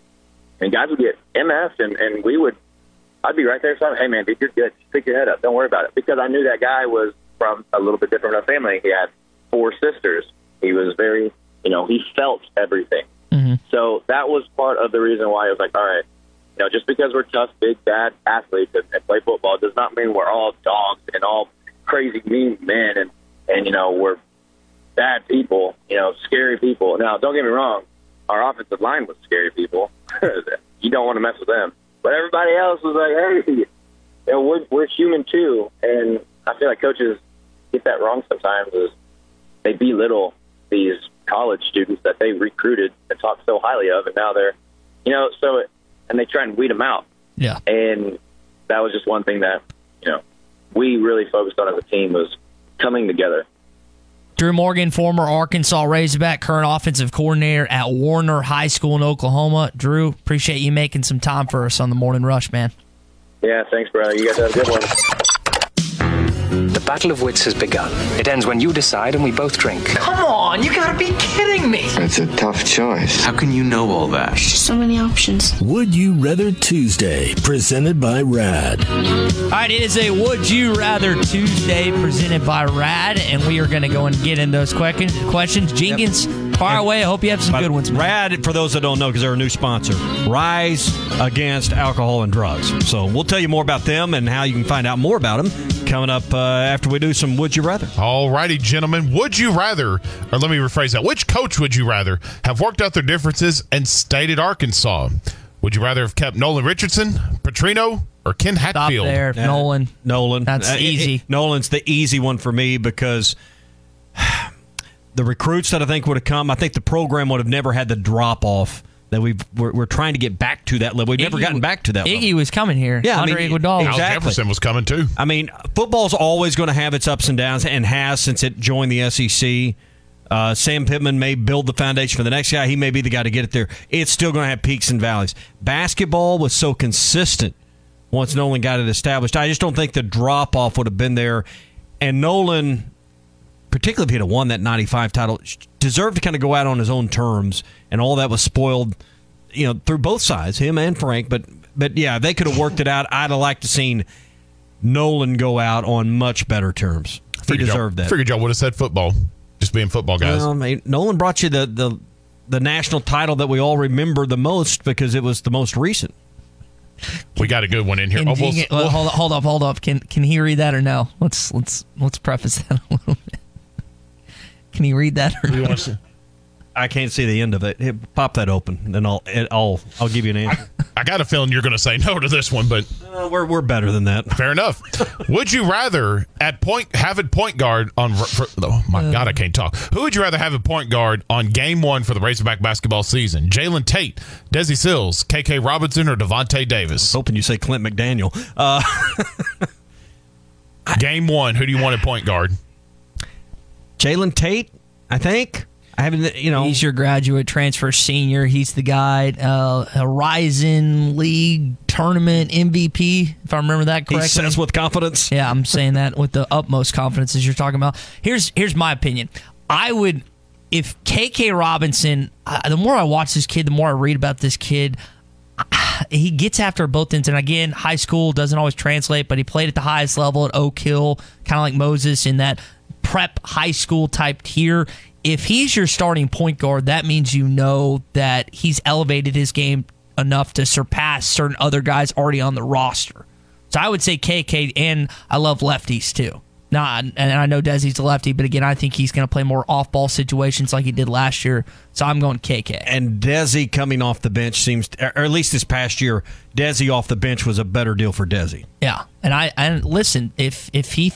guys would get MF, and I'd be right there saying, hey, man, dude, you're good. Just pick your head up. Don't worry about it, because I knew that guy was from a little bit different of a family. He had 4 sisters. He was very, he felt everything. Mm-hmm. So that was part of the reason why I was like, all right, just because we're tough, big, bad athletes and play football does not mean we're all dogs and all crazy, mean men and we're bad people, scary people. Now, don't get me wrong, our offensive line was scary people. You don't want to mess with them. But everybody else was like, hey, we're human too. And I feel like coaches get that wrong sometimes, is they belittle these college students that they recruited and talk so highly of, and now they're, and they try and weed them out. Yeah. And that was just one thing that, we really focused on as a team, was coming together. Drew Morgan, former Arkansas Razorback, current offensive coordinator at Warner High School in Oklahoma. Drew, appreciate you making some time for us on the Morning Rush, man. Yeah, thanks, brother. You guys have a good one. battle of wits has begun. It ends when you decide and we both drink. Come on, you gotta be kidding me. That's a tough choice. How can you know all that? There's just so many options. Would You Rather Tuesday, presented by RAD. All right, it is a Would You Rather Tuesday presented by RAD, and we are going to go and get in those questions. Jenkins, far away. I hope you have some good ones, man. RAD, for those that don't know, because they're a new sponsor, Rise Against Alcohol and Drugs. So we'll tell you more about them and how you can find out more about them coming up after we do some Would You Rather. All righty, gentlemen. Would you rather, or let me rephrase that, which coach would you rather have worked out their differences and stayed at Arkansas? Would you rather have kept Nolan Richardson, Petrino, or Ken Hatfield? Stop there, Yeah. Nolan. That's easy. Nolan's the easy one for me because the recruits that I think would have come, I think the program would have never had the drop-off that we're trying to get back to that level. We've never gotten back to that level. Iggy was coming here. Yeah, Andre Iguodala. Al Jefferson was coming too. I mean, football's always going to have its ups and downs and has since it joined the SEC. Sam Pittman may build the foundation for the next guy. He may be the guy to get it there. It's still going to have peaks and valleys. Basketball was so consistent once Nolan got it established. I just don't think the drop-off would have been there. And Nolan, particularly if he'd have won that 95 title, deserved to kind of go out on his own terms, and all that was spoiled, through both sides, him and Frank. But yeah, they could have worked it out. I'd have liked to seen Nolan go out on much better terms. He deserved that. Figured y'all would have said football. Just being football guys. Well, Nolan brought you the national title that we all remember the most because it was the most recent. We got a good one in here. Hold up. Can he read that or no? Let's preface that a little bit. Can he read that or no? I can't see the end of it. Pop that open, then I'll give you an answer. I got a feeling you're going to say no to this one, but we're better than that. Fair enough. Would you rather have a point guard on? Oh my God, I can't talk. Who would you rather have a point guard on Game 1 for the Razorback basketball season? Jalen Tate, Desi Sills, KK Robinson, or Devontae Davis? Hoping you say Clint McDaniel. Game 1, who do you want at point guard? Jalen Tate, I think. I haven't, He's your graduate transfer senior. He's the guy, Horizon League tournament MVP, if I remember that correctly. He says with confidence. Yeah, I'm saying that with the utmost confidence as you're talking about. Here's my opinion. I would, if KK Robinson, the more I watch this kid, the more I read about this kid, he gets after both ends. And again, high school doesn't always translate, but he played at the highest level at Oak Hill, kind of like Moses in that prep high school type tier. If he's your starting point guard, that means that he's elevated his game enough to surpass certain other guys already on the roster. So I would say KK, and I love lefties too. And I know Desi's a lefty, but again, I think he's going to play more off-ball situations like he did last year. So I'm going KK. And Desi coming off the bench seems, or at least this past year, Desi off the bench was a better deal for Desi. Yeah, and listen, if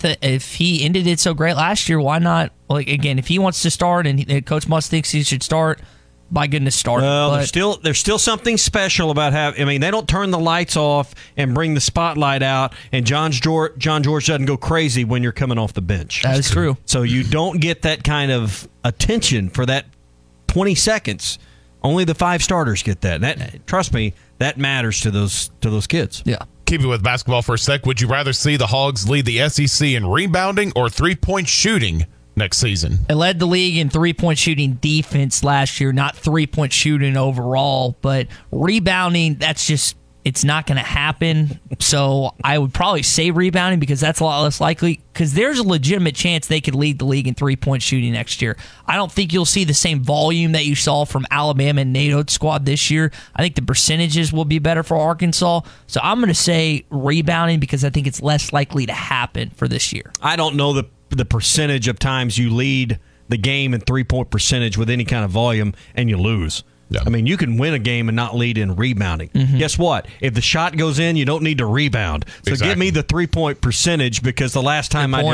he ended it so great last year, why not? Like again, if he wants to start and Coach Muss thinks he should start, by goodness, start. Well, there's still something special about having. I mean, they don't turn the lights off and bring the spotlight out, and John George doesn't go crazy when you're coming off the bench. That is true. So you don't get that kind of attention for that 20 seconds. Only the 5 starters get that. That, trust me, that matters to those kids. Yeah. Keep it with basketball for a sec. Would you rather see the Hogs lead the SEC in rebounding or 3-point shooting next season? It led the league in 3-point shooting defense last year, not 3-point shooting overall, but rebounding, it's not going to happen. So I would probably say rebounding because that's a lot less likely, because there's a legitimate chance they could lead the league in 3-point shooting next year. I don't think you'll see the same volume that you saw from Alabama and Nate Oates' squad this year. I think the percentages will be better for Arkansas. So I'm going to say rebounding because I think it's less likely to happen for this year. I don't know the percentage of times you lead the game in 3-point percentage with any kind of volume and you lose. Yeah. I mean, you can win a game and not lead in rebounding. Mm-hmm. Guess what? If the shot goes in, you don't need to rebound. So Give me the 3-point percentage, because the last time I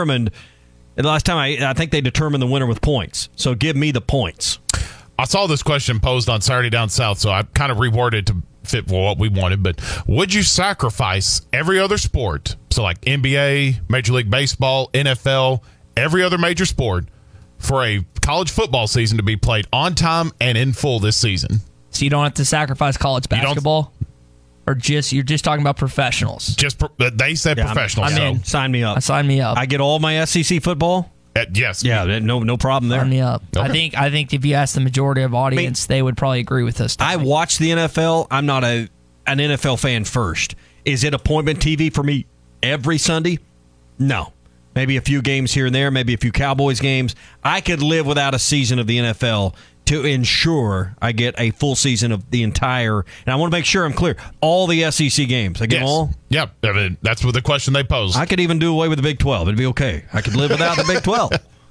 think they determined the winner with points. So give me the points. I saw this question posed on Saturday Down South, so I kind of reworded to fit for what we wanted. But would you sacrifice every other sport, so like NBA, Major League Baseball, NFL, every other major sport, for a college football season to be played on time and in full this season? So you don't have to sacrifice college basketball? or you're just talking about professionals? They said professionals. I'm in. Sign me up. Sign me up. I get all my SEC football. Yes. Yeah. No problem there. Sign me up. Okay. I think if you ask the majority of audience, they would probably agree with us. I watch the NFL. I'm not an NFL fan first. Is it appointment TV for me every Sunday? No. Maybe a few games here and there. Maybe a few Cowboys games. I could live without a season of the NFL to ensure I get a full season of the entire, and I want to make sure I'm clear, all the SEC games. I get them all? Yep. I mean, that's what the question they posed. I could even do away with the Big 12. It'd be okay. I could live without the Big 12.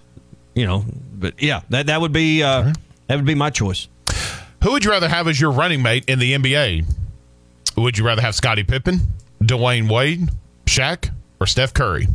But yeah, that would be my choice. Who would you rather have as your running mate in the NBA? Would you rather have Scottie Pippen, Dwayne Wade, Shaq, or Steph Curry?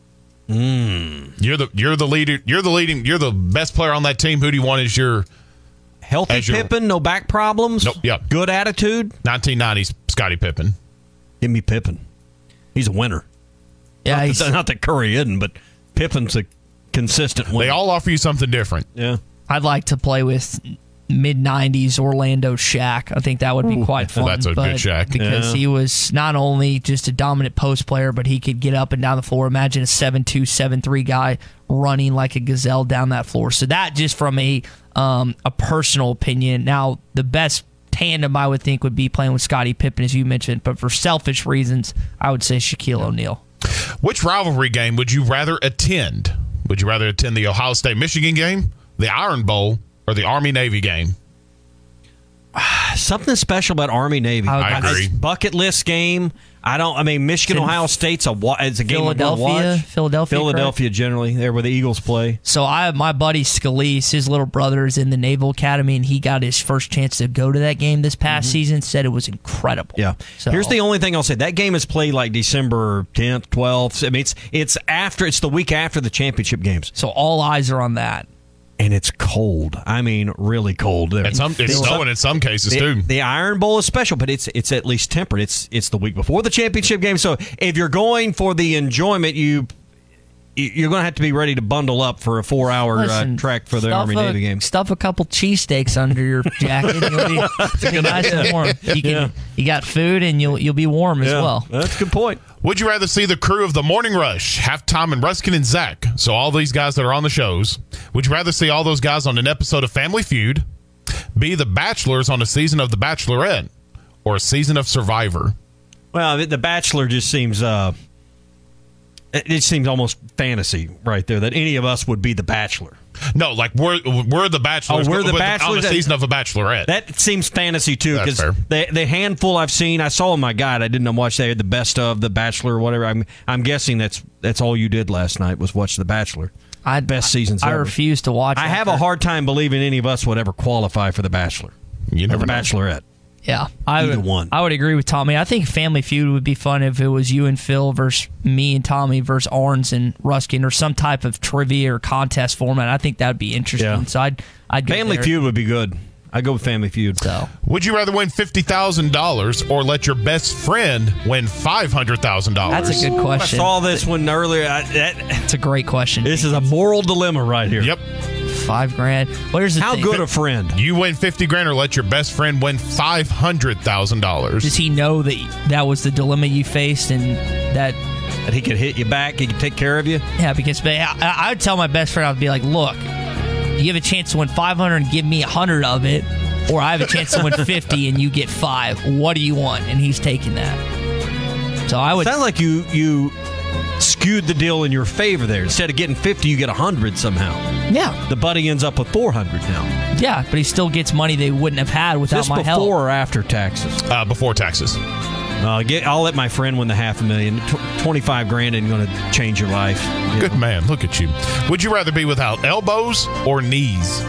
You're the leader. You're the best player on that team. Who do you want as your healthy Pippen? No back problems. Nope. Yep. Good attitude. 1990s Scottie Pippen. Give me Pippen. He's a winner. Yeah, not that Curry isn't, but Pippen's a consistent winner. They all offer you something different. Yeah. I'd like to play with mid-90s Orlando Shaq. I think that would be quite fun. That's a good Shaq. Because he was not only just a dominant post player, but he could get up and down the floor. Imagine a 7'2", 7'3" guy running like a gazelle down that floor. So that just from a personal opinion. Now, the best tandem I would think would be playing with Scottie Pippen, as you mentioned. But for selfish reasons, I would say Shaquille O'Neal. Which rivalry game would you rather attend? Would you rather attend the Ohio State-Michigan game, the Iron Bowl, or the Army-Navy game? Something special about Army-Navy. I agree. Bucket list game. Michigan-Ohio State's a game of watch. Philadelphia generally, there where the Eagles play. So my buddy Scalise, his little brother is in the Naval Academy, and he got his first chance to go to that game this past season, said it was incredible. Yeah. So, here's the only thing I'll say. That game is played like December 10th, 12th. I mean, it's the week after the championship games. So all eyes are on that. And it's cold. I mean, really cold. It's snowing in some cases, too. The Iron Bowl is special, but it's at least tempered. It's the week before the championship game. So if you're going for the enjoyment, you're going to have to be ready to bundle up for a 4-hour track for the Army-Navy game. Stuff a couple cheesesteaks under your jacket. You'll be nice and warm. You got food, and you'll be warm as well. That's a good point. Would you rather see the crew of the Morning Rush, have Tom and Ruskin and Zach, so all these guys that are on the shows, would you rather see all those guys on an episode of Family Feud, be the Bachelors on a season of The Bachelorette, or a season of Survivor? Well, The Bachelor just seems... It seems almost fantasy right there that any of us would be the Bachelor. No, like we're the Bachelors. We're the Bachelors on the season of a Bachelorette. That seems fantasy too, because the handful I've seen, I saw in my guide. I didn't watch the best of the Bachelor or whatever. I'm guessing that's all you did last night was watch the Bachelor. Best seasons ever. I refuse to watch. I have a hard time believing any of us would ever qualify for the Bachelor. You never or the know. Bachelorette. Yeah, I would agree with Tommy. I think Family Feud would be fun if it was you and Phil versus me and Tommy versus Arns and Ruskin, or some type of trivia or contest format. I think that would be interesting. Yeah. So I'd go Family there. Feud would be good. I'd go with Family Feud. So, would you rather win $50,000 or let your best friend win $500,000? That's a good question. I saw this one earlier. It's a great question. This is a moral dilemma right here. Yep. $5,000. Where's the How thing? good a friend? You win $50,000 or let your best friend win $500,000. Does he know that was the dilemma you faced, and that he could hit you back, he could take care of you? Yeah, because I would tell my best friend, I'd be like, look, you have a chance to win 500 and give me 100 of it, or I have a chance to win 50 and you get 5. What do you want? And he's taking that. So I would. Sounds like you skewed the deal in your favor there. Instead of getting 50, you get 100 somehow. Yeah. The buddy ends up with 400 now. Yeah, but he still gets money they wouldn't have had without my help. Before or after taxes? Before taxes. I'll let my friend win the $500,000. $25,000 isn't going to change your life. Good man. Look at you. Would you rather be without elbows or knees?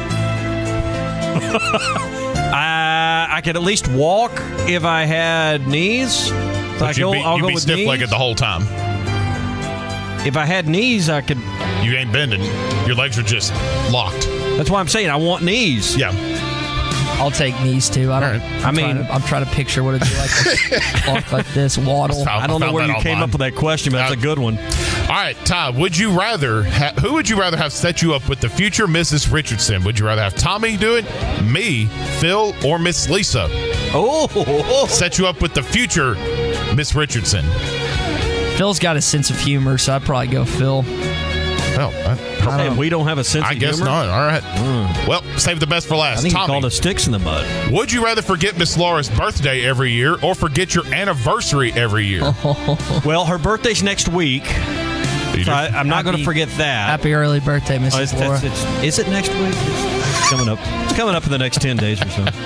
I could at least walk if I had knees. But you'd be stiff-legged the whole time. If I had knees, I could... You ain't bending. Your legs are just locked. That's why I'm saying I want knees. Yeah. I'll take knees, too. I'm trying to picture what it'd be like to walk like this, waddle. I don't know where you came up with that question, but that's a good one. All right, Todd, who would you rather have set you up with the future Mrs. Richardson? Would you rather have Tommy do it, me, Phil, or Miss Lisa? Oh, set you up with the future Miss Richardson. Phil's got a sense of humor, so I'd probably go Phil. Well, we don't have a sense of humor? I guess not. All right. Well, save the best for last. I think Tommy, he called us sticks in the mud. Would you rather forget Miss Laura's birthday every year or forget your anniversary every year? Well, her birthday's next week. So I'm not going to forget that. Happy early birthday, Mrs. Laura. Is it next week? It's coming up. It's coming up in the next 10 days or so.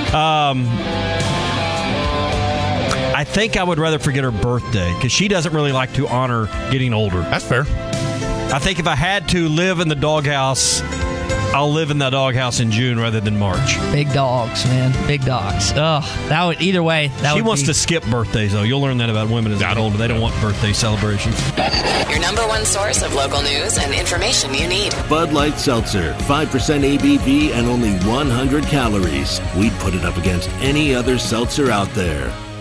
I think I would rather forget her birthday because she doesn't really like to honor getting older. That's fair. I think if I had to live in the doghouse, I'll live in the doghouse in June rather than March. Big dogs, man. Big dogs. Ugh. That would, either way. She wants to skip birthdays, though. You'll learn that about women as they get older. They don't want birthday celebrations. Your number one source of local news and information you need. Bud Light Seltzer, 5% ABV and only 100 calories. We'd put it up against any other seltzer out there.